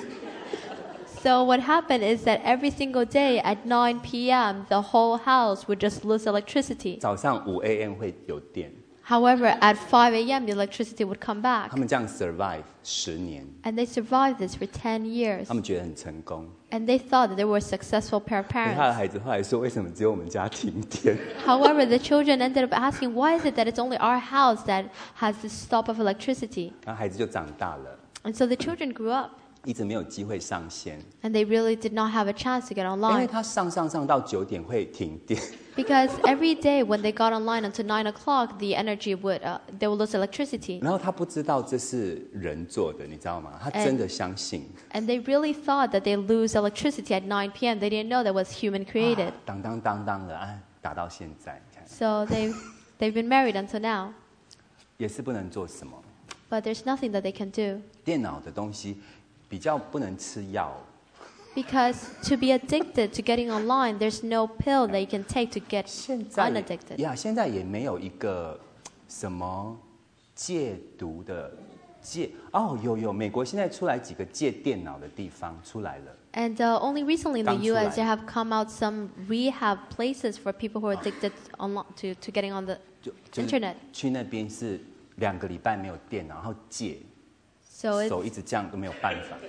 [SPEAKER 2] So what happened is that every single day at nine p m, the whole house would just lose electricity.
[SPEAKER 1] 早上五 A M 会有电，
[SPEAKER 2] However, at five a m, the electricity would come back.
[SPEAKER 1] 他们这样 survive 十年，
[SPEAKER 2] And they survived this for ten years.
[SPEAKER 1] 他们觉得很成功。
[SPEAKER 2] And they thought that they were a successful pair of
[SPEAKER 1] 可是他的
[SPEAKER 2] parents.
[SPEAKER 1] 孩子后来说：‘为什么只有我们家停电？’
[SPEAKER 2] However, the children ended up asking, why is it that it's only our house that has this stop of electricity?
[SPEAKER 1] 然后孩子就长大了，
[SPEAKER 2] And so the children grew up.
[SPEAKER 1] 一直没有机会上线，
[SPEAKER 2] And they really did not have a chance to get
[SPEAKER 1] 因为
[SPEAKER 2] online.
[SPEAKER 1] 他上上上到九点会停电，
[SPEAKER 2] Because every day when they got online until nine o'clock, the energy would, uh, they would lose electricity.
[SPEAKER 1] 然后他不知道这是人做的，你知道吗？他真的相信。
[SPEAKER 2] And they really thought that they lose electricity at nine p m. They didn't know that was human created.
[SPEAKER 1] 当当当当的，哎，打到现在，你看
[SPEAKER 2] So they've, they've been married until now.
[SPEAKER 1] 也是不能做什么。
[SPEAKER 2] But there's nothing that they can do.
[SPEAKER 1] 电脑的东西比较不能吃药，
[SPEAKER 2] Because to be addicted to getting online, there's no pill that you can take to get
[SPEAKER 1] 现在
[SPEAKER 2] unaddicted.
[SPEAKER 1] 呀，现在也没有一个什么戒毒的戒哦，有有，美国现在出来几个戒电脑的地方出来了。
[SPEAKER 2] And uh, only recently in the
[SPEAKER 1] 刚出
[SPEAKER 2] U
[SPEAKER 1] 来。
[SPEAKER 2] S, there have come out some rehab places for people who are addicted online to, to getting on the
[SPEAKER 1] 就就是
[SPEAKER 2] internet.
[SPEAKER 1] 去那边是两个礼拜没有电脑，然后戒，
[SPEAKER 2] So
[SPEAKER 1] 手
[SPEAKER 2] it's,
[SPEAKER 1] 一直这样都没有办法。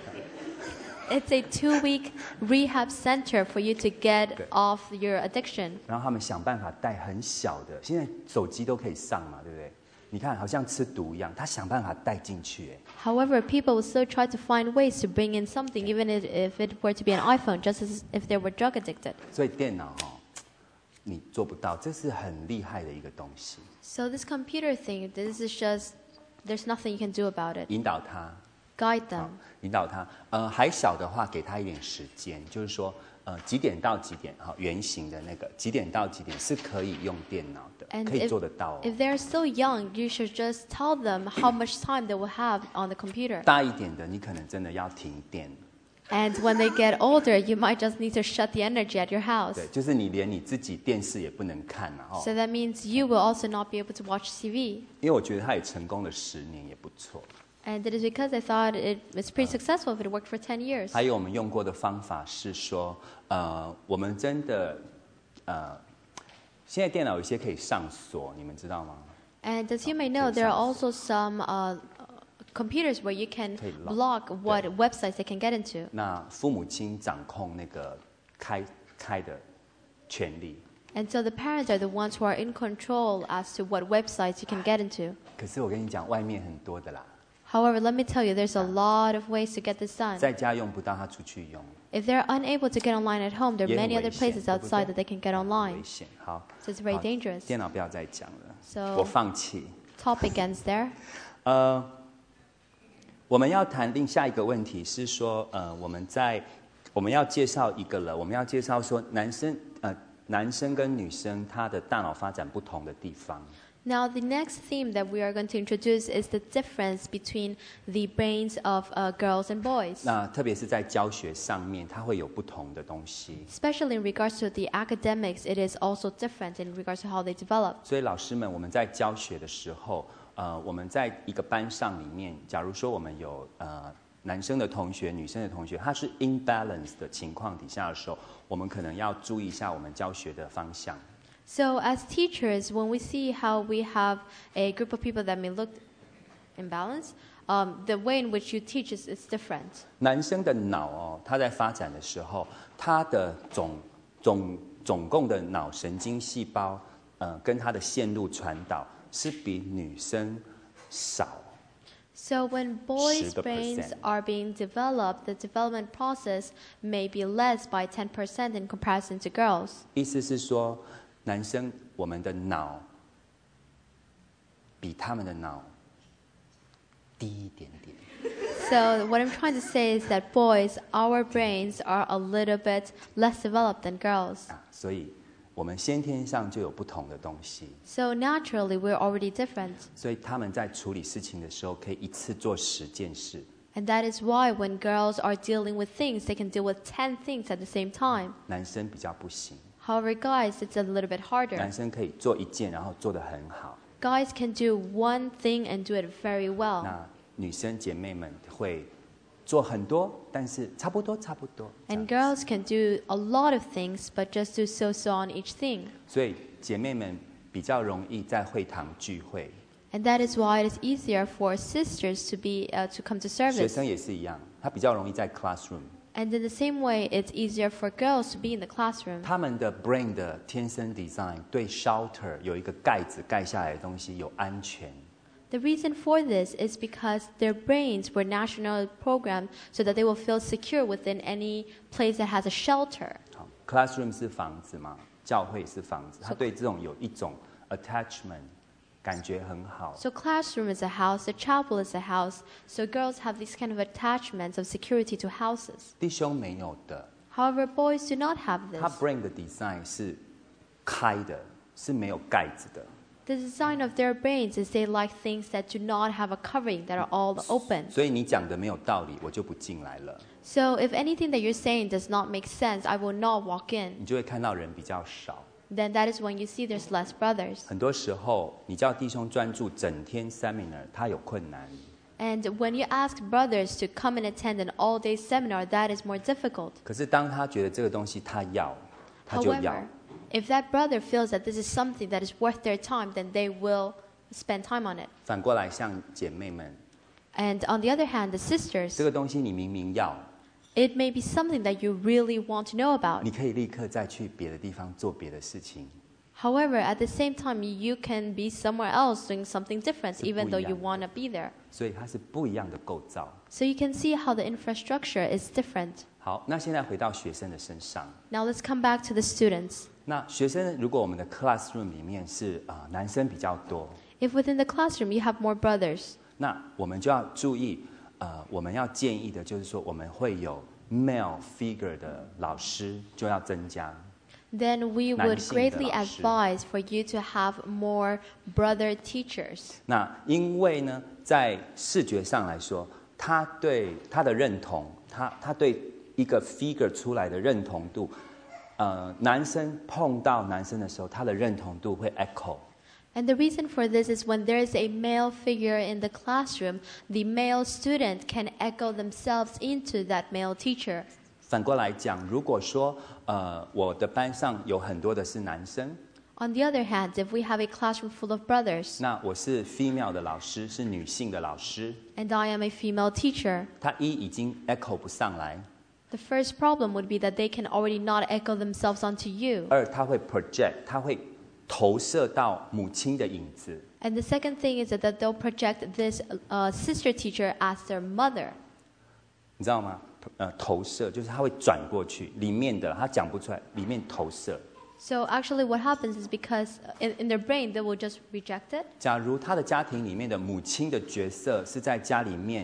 [SPEAKER 2] it's a two-week rehab center for you to get
[SPEAKER 1] Okay.
[SPEAKER 2] off your addiction.
[SPEAKER 1] 然后他们想办法带很小的，现在手机都可以上嘛，对不对？你看，好像吃毒一样，他想办法带进去，哎，
[SPEAKER 2] However, people will still try to find ways to bring in something, even if, if it were to be an iPhone, just as if they were drug addicted.
[SPEAKER 1] 所以电脑哈、哦，你做不到，这是很厉害的一个东西。
[SPEAKER 2] So this computer thing, this is just, there's nothing you can do about it.
[SPEAKER 1] 引导他，
[SPEAKER 2] Guide
[SPEAKER 1] 好
[SPEAKER 2] them.
[SPEAKER 1] 引导他。呃，还小的话，给他一点时间，就是说，呃，几点到几点，哈，圆形的那个几点到几点是可以用电脑的，
[SPEAKER 2] And
[SPEAKER 1] 可以
[SPEAKER 2] if,
[SPEAKER 1] 做得到哦。
[SPEAKER 2] if they're still young, you should just tell them how much time they will have on the computer.
[SPEAKER 1] 大一点的，你可能真的要停电。
[SPEAKER 2] And when they get older, you might just need to shut the energy at your house.
[SPEAKER 1] 对，就是你连你自己电视也不能看了、哦。
[SPEAKER 2] So that means you will also not be able to watch T V.
[SPEAKER 1] 因为我觉得他也成功了十年，也不错。
[SPEAKER 2] And it is because I thought it was pretty successful if it worked for ten years.
[SPEAKER 1] 还有我们用过的方法是说，呃，我们真的，呃，现在电脑有一些可以上锁，你们知道吗？
[SPEAKER 2] And as you may know, there are also some uh, computers where you can
[SPEAKER 1] 可以 lock.
[SPEAKER 2] block what websites they can get into.
[SPEAKER 1] 那父母亲掌控那个开开的权利，
[SPEAKER 2] And so the parents are the ones who are in control as to what websites you can get into.
[SPEAKER 1] 可是我跟你讲，外面很多的啦。
[SPEAKER 2] However, let me tell you, there's a lot of ways to get this done.
[SPEAKER 1] 在家用不到，他出去用，
[SPEAKER 2] If they're unable to get online at home, there are
[SPEAKER 1] 也很
[SPEAKER 2] many
[SPEAKER 1] 危
[SPEAKER 2] other
[SPEAKER 1] 险，
[SPEAKER 2] places
[SPEAKER 1] 对不
[SPEAKER 2] outside
[SPEAKER 1] 对？
[SPEAKER 2] that they can get
[SPEAKER 1] 很
[SPEAKER 2] online.
[SPEAKER 1] 危险。好，
[SPEAKER 2] So it's very
[SPEAKER 1] 好
[SPEAKER 2] dangerous.
[SPEAKER 1] 电脑不要再讲了，
[SPEAKER 2] So
[SPEAKER 1] 我放弃。
[SPEAKER 2] topic ends there.
[SPEAKER 1] 呃，我们要谈另下一个问题是说，呃，我们在我们要介绍一个了，我们要介绍说男生呃男生跟女生他的大脑发展不同的地方。
[SPEAKER 2] Now, the next theme that we are going to introduce is the difference between the brains of uh, girls and boys.
[SPEAKER 1] 那特别是在教学上面，它会有不同的东西。
[SPEAKER 2] Especially in regards to the academics, it is also different in regards to how they develop.
[SPEAKER 1] 所以老师们，我们在教学的时候，呃，我们在一个班上里面，假如说我们有呃男生的同学、女生的同学，他是 imbalance 的情况底下的时候，我们可能要注意一下我们教学的方向。
[SPEAKER 2] So, as teachers, when we see how we have a group of people that may look imbalanced, um, the way in which you teach is, is different.
[SPEAKER 1] 男生的脑哦，他在发展的时候，他的总总总共的脑神经细胞，呃，跟他的线路传导是比女生少。
[SPEAKER 2] So, when boys'
[SPEAKER 1] 10%.
[SPEAKER 2] brains are being developed, the development process may be less by ten percent in comparison to girls.
[SPEAKER 1] 意思是说，男生我们的脑比他们的脑低一点点。
[SPEAKER 2] So, what I'm trying to say is that boys, our brains are a little bit less developed than girls.
[SPEAKER 1] 啊，所以我们先天上就有不同的东西，
[SPEAKER 2] So, naturally, we're already different.
[SPEAKER 1] 所以他们在处理事情的时候，可以一次做十件事。
[SPEAKER 2] And that is why when girls are dealing with things, they can deal with ten things at the same time.
[SPEAKER 1] 男生比较不行，
[SPEAKER 2] However, guys, it's a little bit
[SPEAKER 1] 男
[SPEAKER 2] harder.
[SPEAKER 1] 生可以做一件，然后做得很好。
[SPEAKER 2] Guys can do one thing and do it very well.
[SPEAKER 1] 那女生姐妹们会做很多，但是差不多差不多。这样
[SPEAKER 2] And girls can do a lot of things, but just do so-so on each thing.
[SPEAKER 1] 所以姐妹们比较容易在会堂聚会，
[SPEAKER 2] And that is why it is easier for sisters to be uh, to come to
[SPEAKER 1] 学
[SPEAKER 2] service.
[SPEAKER 1] 生也是一样，他比较容易在 classroom。
[SPEAKER 2] And in the same way, it's easier for girls to be in the classroom.
[SPEAKER 1] 他们的 brain 的天生 design 对 shelter 有一个盖子盖下来的东西有安全。
[SPEAKER 2] The reason for this is because their brains were naturally programmed so that they will feel secure within any place that has a shelter.
[SPEAKER 1] 好 ，classroom 是房子嘛，教会是房子，他对这种有一种 attachment， 感觉很好。
[SPEAKER 2] So classroom is a house, the chapel is a house. So girls have these kind of attachments of security to houses.
[SPEAKER 1] 弟兄没有的，
[SPEAKER 2] However, boys do not have
[SPEAKER 1] 他
[SPEAKER 2] this.
[SPEAKER 1] brain 的 design 是开的，是没有盖子的。
[SPEAKER 2] The design of their brains is they like things that do not have a covering, that are all open.
[SPEAKER 1] 所以你讲的没有道理，我就不进来了。
[SPEAKER 2] So if anything that you're saying does not make sense, I will not walk in.
[SPEAKER 1] 你就会看到人比较少。
[SPEAKER 2] Then that is when you see there's less brothers.
[SPEAKER 1] 很多时候，你叫弟兄专注整天 seminar，他有困难。
[SPEAKER 2] And when you ask brothers to come and attend an all-day seminar, that is more difficult.
[SPEAKER 1] 可是当他觉得这个东西他要，他就要
[SPEAKER 2] However,。if that brother feels that this is something that is worth their time, then they will spend time on it.
[SPEAKER 1] 反过来，像姐妹们，
[SPEAKER 2] And on the other hand, the sisters,
[SPEAKER 1] 这个东西你明明要，
[SPEAKER 2] it may be something that you really want to know about.
[SPEAKER 1] 你可以立刻再去别的地方做别的事情。
[SPEAKER 2] However, at the same time, you can be somewhere else doing something different,
[SPEAKER 1] 是
[SPEAKER 2] even
[SPEAKER 1] 不
[SPEAKER 2] though
[SPEAKER 1] 一样
[SPEAKER 2] you
[SPEAKER 1] 的。
[SPEAKER 2] want to be there.
[SPEAKER 1] 所以它是不一样的构造。
[SPEAKER 2] So you can see how the infrastructure is different.
[SPEAKER 1] 好，那现在回到学生的身上。
[SPEAKER 2] Now let's come back to the students.
[SPEAKER 1] 那学生，如果我们的 classroom 里面是啊、呃男生比较多，
[SPEAKER 2] If within the classroom you have more brothers,
[SPEAKER 1] 那我们就要注意，呃，我们要建议的就是说，我们会有 male figure 的老师就要增加。
[SPEAKER 2] then we would
[SPEAKER 1] 男性的
[SPEAKER 2] greatly
[SPEAKER 1] 老师。
[SPEAKER 2] advise for you to have more brother teachers.
[SPEAKER 1] 那因为呢，在视觉上来说，他对他的认同，他他对一个 figure 出来的认同度，呃，男生碰到男生的时候，他的认同度会 echo。
[SPEAKER 2] And the reason for this is when there is a male figure in the classroom, the male student can echo themselves into that male teacher.
[SPEAKER 1] 反过来讲，如果说呃我的班上有很多的是男生，
[SPEAKER 2] On the other hand, if we have a classroom full of brothers,
[SPEAKER 1] 那我是 female 的老师，是女性的老师，
[SPEAKER 2] and I am a female teacher,
[SPEAKER 1] 他一已经 echo 不上来，
[SPEAKER 2] the first problem would be that they can already not echo themselves onto you.
[SPEAKER 1] 二他会 project，他会投射到母亲的影子。
[SPEAKER 2] And the second thing is that, that they'll project this uh, sister teacher as their mother.
[SPEAKER 1] 你知道吗？呃，投射就是他会转过去，里面的他讲不出来，里面投射。
[SPEAKER 2] So actually what happens is because in, in their brain they will just reject it.
[SPEAKER 1] 假如他的家庭里面的母亲的角色是在家里面。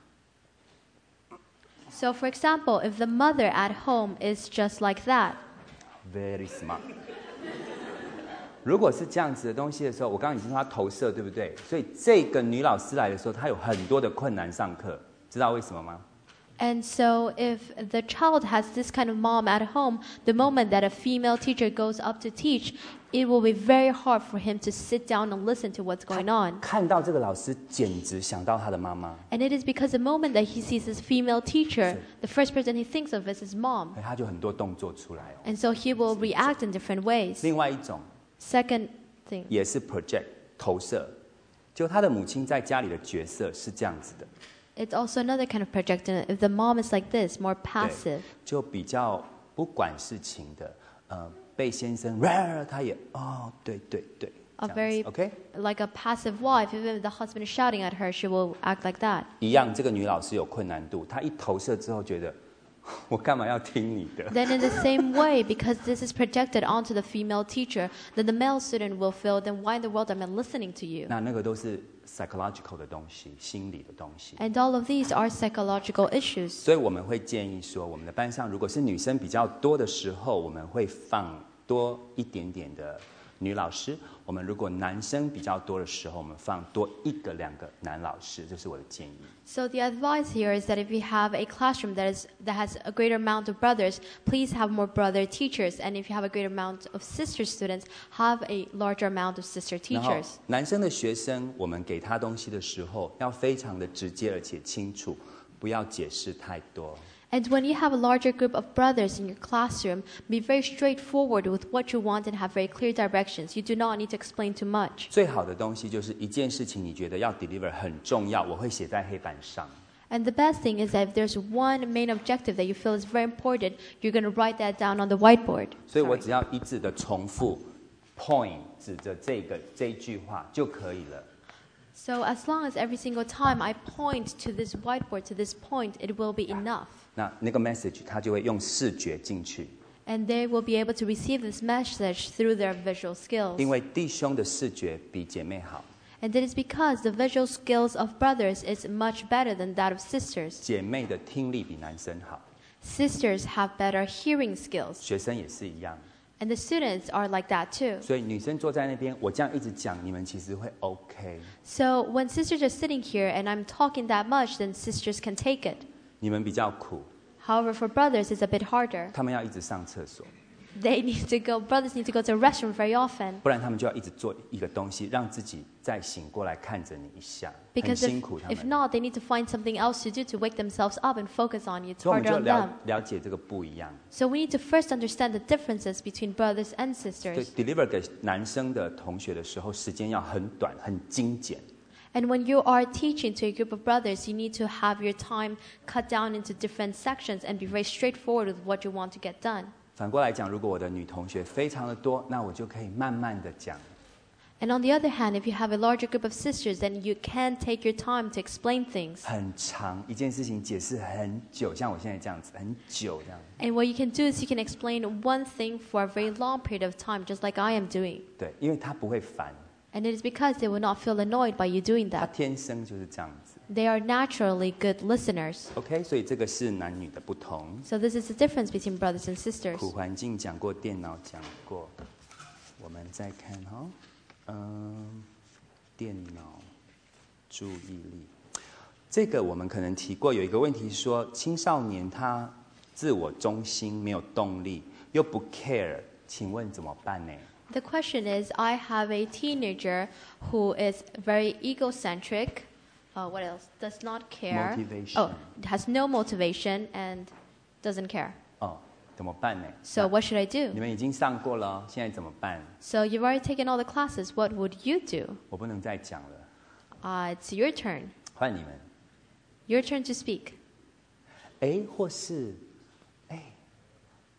[SPEAKER 2] So for example, if the mother at home is just like that.
[SPEAKER 1] Very smart. 如果是这样子的东西的时候，我刚刚已经说他投射，对不对？所以这个女老师来的时候，她有很多的困难上课，知道为什么吗？
[SPEAKER 2] And so if the child has this kind of mom at home, the moment that a female teacher goes up to teach, it will be very hard for him to sit down and listen to what's going on.
[SPEAKER 1] 看到这个老师，简直想到他的妈妈。
[SPEAKER 2] And it is because the moment that he sees this female teacher, the first person he thinks of is his mom.
[SPEAKER 1] 他就很多动作出来哦。
[SPEAKER 2] And so he will react in different ways.
[SPEAKER 1] 另外一种
[SPEAKER 2] Second thing.
[SPEAKER 1] 也是 project 投射，就他的母亲在家里的角色是这样子的。
[SPEAKER 2] It's also another kind of projection. If the mom is like this, more passive.
[SPEAKER 1] 就比较不管事情的，呃，被先生，他也哦，对对对，
[SPEAKER 2] A very
[SPEAKER 1] OK，
[SPEAKER 2] like a passive wife. Even if the husband is shouting at her, she will act like that.
[SPEAKER 1] 一样，这个女老师有困难度，她一投射之后觉得，我干嘛要听你的？
[SPEAKER 2] Then in the same way, because this is projected onto the female teacher, then the male student will feel, then why in the world am I listening to you?
[SPEAKER 1] 那那个都是 psychological 的东西，心理的东西。
[SPEAKER 2] And all of these are psychological issues.
[SPEAKER 1] 所以我们会建议说，我们的班上如果是女生比较多的时候，我们会放多一点点的女老师；我们如果男生比较多的时候，我们放多一个两个男老师，这是我的建议。
[SPEAKER 2] So the advice here is that if you have a classroom that is that has a greater amount of brothers, please have more brother teachers. And if you have a greater amount of sister students, have a larger amount of sister
[SPEAKER 1] 然后
[SPEAKER 2] teachers.
[SPEAKER 1] 男生的学生，我们给他东西的时候，要非常的直接而且清楚，不要解释太多。
[SPEAKER 2] And when you have a larger group of brothers in your classroom, be very straightforward with what you want and have very clear directions. You do not need to explain too much.
[SPEAKER 1] 最好的东西就是一件事情，你觉得要 deliver 很重要，我会写在黑板上。
[SPEAKER 2] And the best thing is that if there's one main objective that you feel is very important, you're going to write that down on the whiteboard.
[SPEAKER 1] 所以我
[SPEAKER 2] Sorry.
[SPEAKER 1] 只要一致的重复 point 指着这个这一句话就可以了。
[SPEAKER 2] So as long as every single time I point to this whiteboard, to this point, it will be enough.
[SPEAKER 1] 那那个 message 它就会用视觉进去，
[SPEAKER 2] And they will be able to receive this message through their visual skills.
[SPEAKER 1] 因为弟兄的视觉比姐妹好，
[SPEAKER 2] And it is because the visual skills of brothers is much better than that of sisters.
[SPEAKER 1] 姐妹的听力比男生好，
[SPEAKER 2] Sisters have better hearing skills.
[SPEAKER 1] 学生也是一样。
[SPEAKER 2] And the students are like that too.
[SPEAKER 1] 所以女生坐在那边，我这样一直讲，你们其实会 OK，
[SPEAKER 2] So when sisters are sitting here and I'm talking that much, then sisters can take it.
[SPEAKER 1] 你们比较苦，
[SPEAKER 2] However, for brothers, it's a bit harder.
[SPEAKER 1] 他们要一直上厕所，
[SPEAKER 2] They need to go, brothers need to go to a restroom very often.
[SPEAKER 1] 不然他们就要一直做一个东西，让自己再醒过来看着你一下，很
[SPEAKER 2] Because
[SPEAKER 1] 辛
[SPEAKER 2] if,
[SPEAKER 1] 苦他
[SPEAKER 2] if
[SPEAKER 1] 们。
[SPEAKER 2] not, they need to find something else to do to wake themselves up and focus on you. It's
[SPEAKER 1] 所以我们
[SPEAKER 2] harder
[SPEAKER 1] 就
[SPEAKER 2] on
[SPEAKER 1] 了
[SPEAKER 2] them.
[SPEAKER 1] 了解这个不一样。
[SPEAKER 2] So we need to first understand the differences between brothers and
[SPEAKER 1] 对
[SPEAKER 2] sisters.
[SPEAKER 1] ，deliver 给男生的同学的时候，时间要很短、很精简。
[SPEAKER 2] And when you are teaching to a group of brothers, you need to have your time cut down into different sections and be very straightforward with what you want to get done.
[SPEAKER 1] 反过来讲，如果我的女同学非常的多，那我就可以慢慢的讲。
[SPEAKER 2] And on the other hand, if you have a larger group of sisters, then you can take your time to explain things.
[SPEAKER 1] 很长一件事情解释很久，像我现在这样子，很久这样。
[SPEAKER 2] And what you can do is you can explain one thing for a very long period of time, just like I am doing.
[SPEAKER 1] 对，因为他不会烦，
[SPEAKER 2] And it is because they will not feel annoyed by you doing
[SPEAKER 1] 他
[SPEAKER 2] that.
[SPEAKER 1] 天生就是这样子。
[SPEAKER 2] They are naturally good listeners.
[SPEAKER 1] OK， 所以这个是男女的不同。
[SPEAKER 2] So this is the difference between brothers and sisters.
[SPEAKER 1] 苦环境讲过，电脑讲过，我们再看哈，嗯，电脑注意力，这个我们可能提过。有一个问题说，青少年他自我中心，没有动力，又不 care， 请问怎么办呢？
[SPEAKER 2] The question is, I have a teenager who is very egocentric. Uh, what else? Does not care.
[SPEAKER 1] Motivation.
[SPEAKER 2] Oh, has no motivation and doesn't care.
[SPEAKER 1] 哦，怎么办呢？
[SPEAKER 2] So what should I
[SPEAKER 1] 你
[SPEAKER 2] do?
[SPEAKER 1] 们已经上过了，现在怎么办？
[SPEAKER 2] So you've already taken all the classes. What would you do?
[SPEAKER 1] 我不能再讲了，
[SPEAKER 2] Uh, it's your turn.
[SPEAKER 1] 换你们。
[SPEAKER 2] Your turn to speak.
[SPEAKER 1] 哎，或是，哎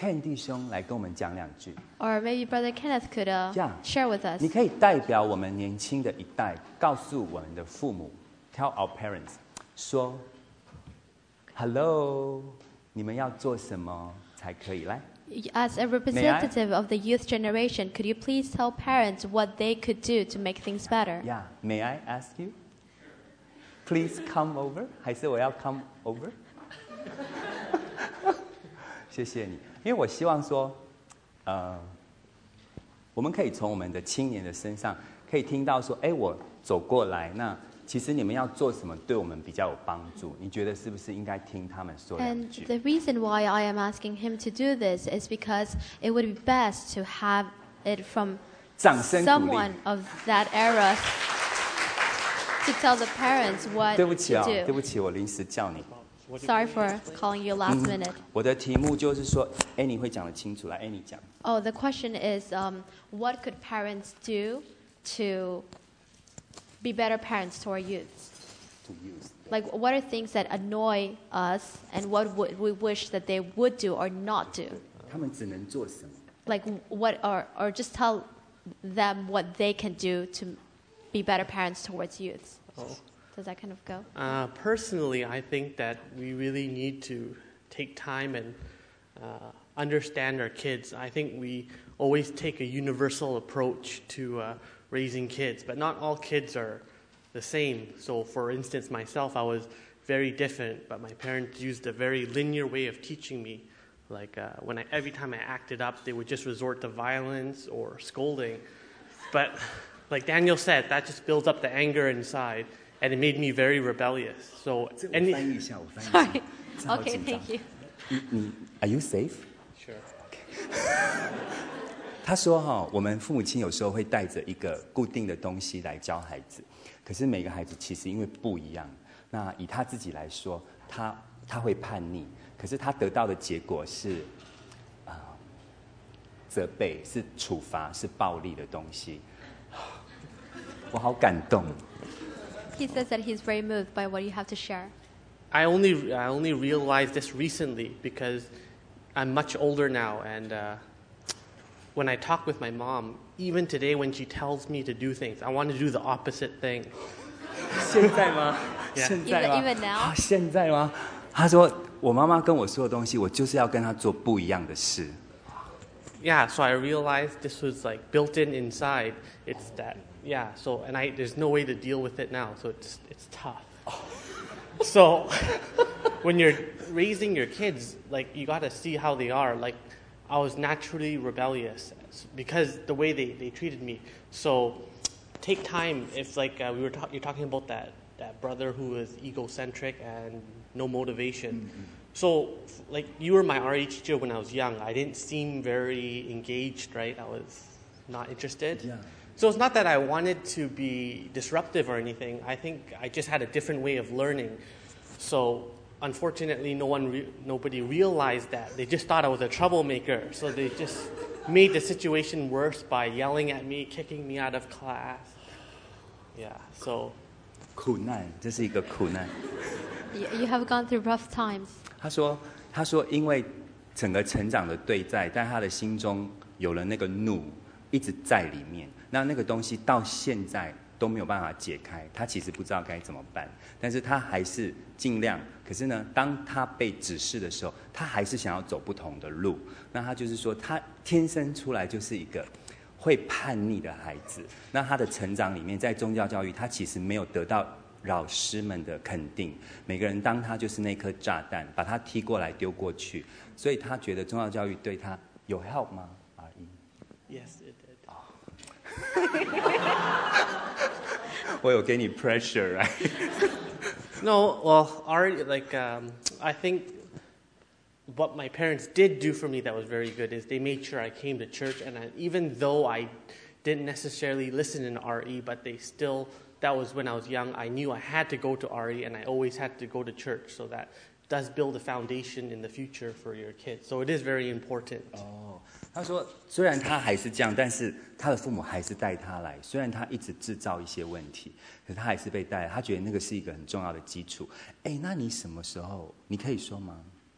[SPEAKER 1] Ken 弟兄来跟我们讲两句。
[SPEAKER 2] Or maybe Brother Kenneth could uh,
[SPEAKER 1] Yeah.
[SPEAKER 2] share with us.
[SPEAKER 1] 你可以代表我们年轻的一代，告诉我们的父母 ，tell our parents， 说 ，Hello， 你们要做什么才可以来？
[SPEAKER 2] As a representative of the youth generation, could you please tell parents what they could do to make things better?
[SPEAKER 1] Yeah, may I ask you? Please come over， 还是我要 come over？ 谢谢你，因为我希望说，呃，我们可以从我们的青年的身上，可以听到说，哎，我走过来，那其实你们要做什么，对我们比较有帮助？你觉得是不是应该听他们说两
[SPEAKER 2] And
[SPEAKER 1] 句
[SPEAKER 2] the reason why I am asking him to do this is because it would be best to have it from
[SPEAKER 1] 掌声鼓励。
[SPEAKER 2] someone of that era to tell the parents what
[SPEAKER 1] 对
[SPEAKER 2] to
[SPEAKER 1] 不起啊、对
[SPEAKER 2] do.
[SPEAKER 1] 不起，我临时叫你。
[SPEAKER 2] Sorry for calling you last minute.
[SPEAKER 1] 我的题目就是说，哎，你会讲得清楚，来，哎，你讲。
[SPEAKER 2] Oh, the question is, um, what could parents do to be better parents to our youths?
[SPEAKER 1] To use.
[SPEAKER 2] Like, what are things that annoy us, and what would we wish that they would do or not do?
[SPEAKER 1] 他们只能做什么？
[SPEAKER 2] Like, what, or or just tell them what they can do to be better parents towards youths.
[SPEAKER 3] Oh.
[SPEAKER 2] Does that kind of go?
[SPEAKER 3] Uh, personally, I think that we really need to take time and uh, understand our kids. I think we always take a universal approach to uh, raising kids, but not all kids are the same. So, for instance, myself, I was very different, but my parents used a very linear way of teaching me. Like uh, when I, every time I acted up, they would just resort to violence or scolding. But like Daniel said, that just builds up the anger inside. And it made me very rebellious. So,
[SPEAKER 1] 这我
[SPEAKER 2] any-
[SPEAKER 1] 翻译一下，我翻译一下。
[SPEAKER 2] Sorry.
[SPEAKER 1] 这好
[SPEAKER 2] Okay,
[SPEAKER 1] 紧张
[SPEAKER 2] thank you.
[SPEAKER 1] 你你 Are you safe？
[SPEAKER 3] Sure.
[SPEAKER 1] 他说哈、我们父母亲有时候会带着一个固定的东西来教孩子，可是每个孩子其实因为不一样。那以他自己来说，他他会叛逆，可是他得到的结果是啊、呃责备，是处罚，是暴力的东西。我好感动。
[SPEAKER 2] He says that he's very moved by what you have to share.
[SPEAKER 3] I only I only realized this recently because I'm much older now, and uh, when I talk with my mom, even today when she tells me to do things, I want to do the opposite thing.
[SPEAKER 1] 现在吗？
[SPEAKER 3] Yeah.
[SPEAKER 1] 现在吗
[SPEAKER 2] Even- even now？
[SPEAKER 1] 啊，现在吗？他说，我妈妈跟我说的东西，我就是要跟她做不一样的事。
[SPEAKER 3] Yeah, so I realized this was like built in inside. It's that yeah. So and I there's no way to deal with it now. So it's it's tough. So when you're raising your kids, like you got to see how they are. Like I was naturally rebellious because the way they, they treated me. So take time. If like uh, we were ta- you're talking about that that brother who was egocentric and no motivation. So, like, you were my R E teacher when I was young. I didn't seem very engaged, right? I was not interested.
[SPEAKER 1] Yeah.
[SPEAKER 3] So it's not that I wanted to be disruptive or anything. I think I just had a different way of learning. So, unfortunately, no one, re- nobody realized that. They just thought I was a troublemaker. So they just made the situation worse by yelling at me, kicking me out of class. Yeah. So.
[SPEAKER 1] 苦难，这是一个苦难。
[SPEAKER 2] You, you have gone through rough times.
[SPEAKER 1] 他说：“他说，因为整个成长的对在，但他的心中有了那个怒，一直在里面。那那个东西到现在都没有办法解开，他其实不知道该怎么办。但是他还是尽量。可是呢，当他被指示的时候，他还是想要走不同的路。那他就是说，他天生出来就是一个会叛逆的孩子。那他的成长里面，在宗教教育，他其实没有得到。”老师们的肯定，每个人当他就是那颗炸弹，把他踢过来丢过去，所以他觉得宗教教育对他有 help 吗？阿姨，
[SPEAKER 3] Yes, it did.
[SPEAKER 1] 我有给你 pressure， right?
[SPEAKER 3] No, well, already, like, um, I think what my parents did do for me that was very good is they made sure I came to church, and I, even though I didn't necessarily listen in R E, but they still, that was when I was young, I knew I had to go to R E, and I always had to go to church, so that does build a foundation in the future for your kids. So it is very important.
[SPEAKER 1] 哦，他说虽然他还是这样，但是他的父母还是带他来。虽然他一直制造一些问题，可是他还是被带来。他觉得那个是一个很重要的基础。哎，那你什么时候？你可以说吗？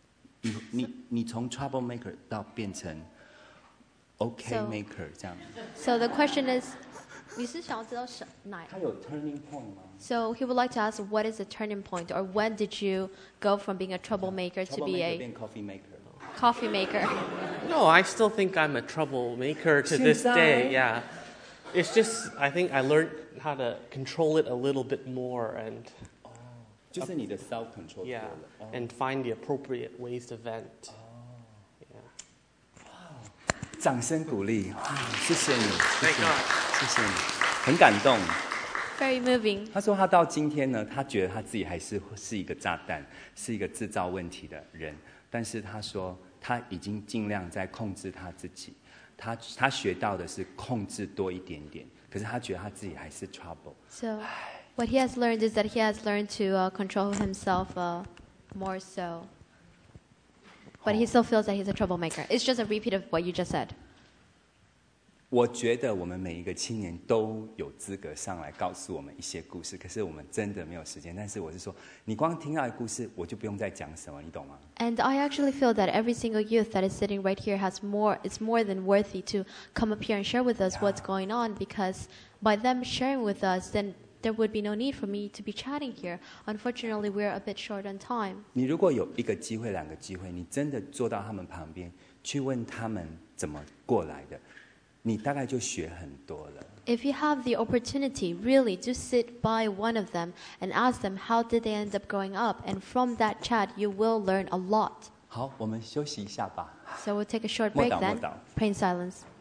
[SPEAKER 1] 你你你从 trouble maker 到变成 OK
[SPEAKER 2] So-
[SPEAKER 1] maker 这样，
[SPEAKER 2] So the question is, 你是想要知道什哪？
[SPEAKER 1] 他有 turning point 吗
[SPEAKER 2] So he would like to ask, what is the turning point, or when did you go from being a troublemaker to
[SPEAKER 1] ？trouble
[SPEAKER 2] be
[SPEAKER 1] maker
[SPEAKER 2] a
[SPEAKER 1] 变 coffee maker。
[SPEAKER 2] coffee maker?
[SPEAKER 3] No, I still think I'm a troublemaker to this
[SPEAKER 1] 现在？
[SPEAKER 3] day. Yeah, it's just I think I learned how to control it a little bit more and
[SPEAKER 1] 就是你的 self control 多
[SPEAKER 3] yeah,
[SPEAKER 1] 了。哦
[SPEAKER 3] and find the appropriate ways to vent. Yeah.
[SPEAKER 1] 掌声鼓励，哇谢谢你，谢
[SPEAKER 3] Thank
[SPEAKER 1] 谢
[SPEAKER 3] God.
[SPEAKER 1] 谢谢你，很感动。
[SPEAKER 2] Very moving.
[SPEAKER 1] 他说他到今天呢，他觉得他自己还是是一个炸弹，是一个制造问题的人。但是他说他已经尽量在控制他自己，他他学到的是控制多一点点，可是他觉得他自己还是 trouble。
[SPEAKER 2] So what he has learned is that he has learned to uh, control himself uh, more so. But he still feels that he's a troublemaker. It's just a repeat of what you just said.
[SPEAKER 1] 我觉得我们每一个青年都有资格上来告诉我们一些故事，可是我们真的没有时间。但是我是说，你光听到一个故事，我就不用再讲什么，你懂吗？
[SPEAKER 2] And I actually feel that every single youth that is sitting right here has more, it's more than worthy to come up here and share with us what's going on, because by them sharing with us, then there would be no need for me to be chatting here. Unfortunately, we're a bit short on time.
[SPEAKER 1] 你如果有一个机会、两个机会，你真的坐到他们旁边去问他们怎么过来的，你大概就学很多了。
[SPEAKER 2] If you have the opportunity, really, to sit by one of them and ask them how did they end up growing up, and from that chat, you will learn a lot.
[SPEAKER 1] 好，我们休息一下吧。
[SPEAKER 2] So we'll take a short
[SPEAKER 1] 默
[SPEAKER 2] break
[SPEAKER 1] 祷，默
[SPEAKER 2] then.
[SPEAKER 1] 祷。
[SPEAKER 2] Pray in silence.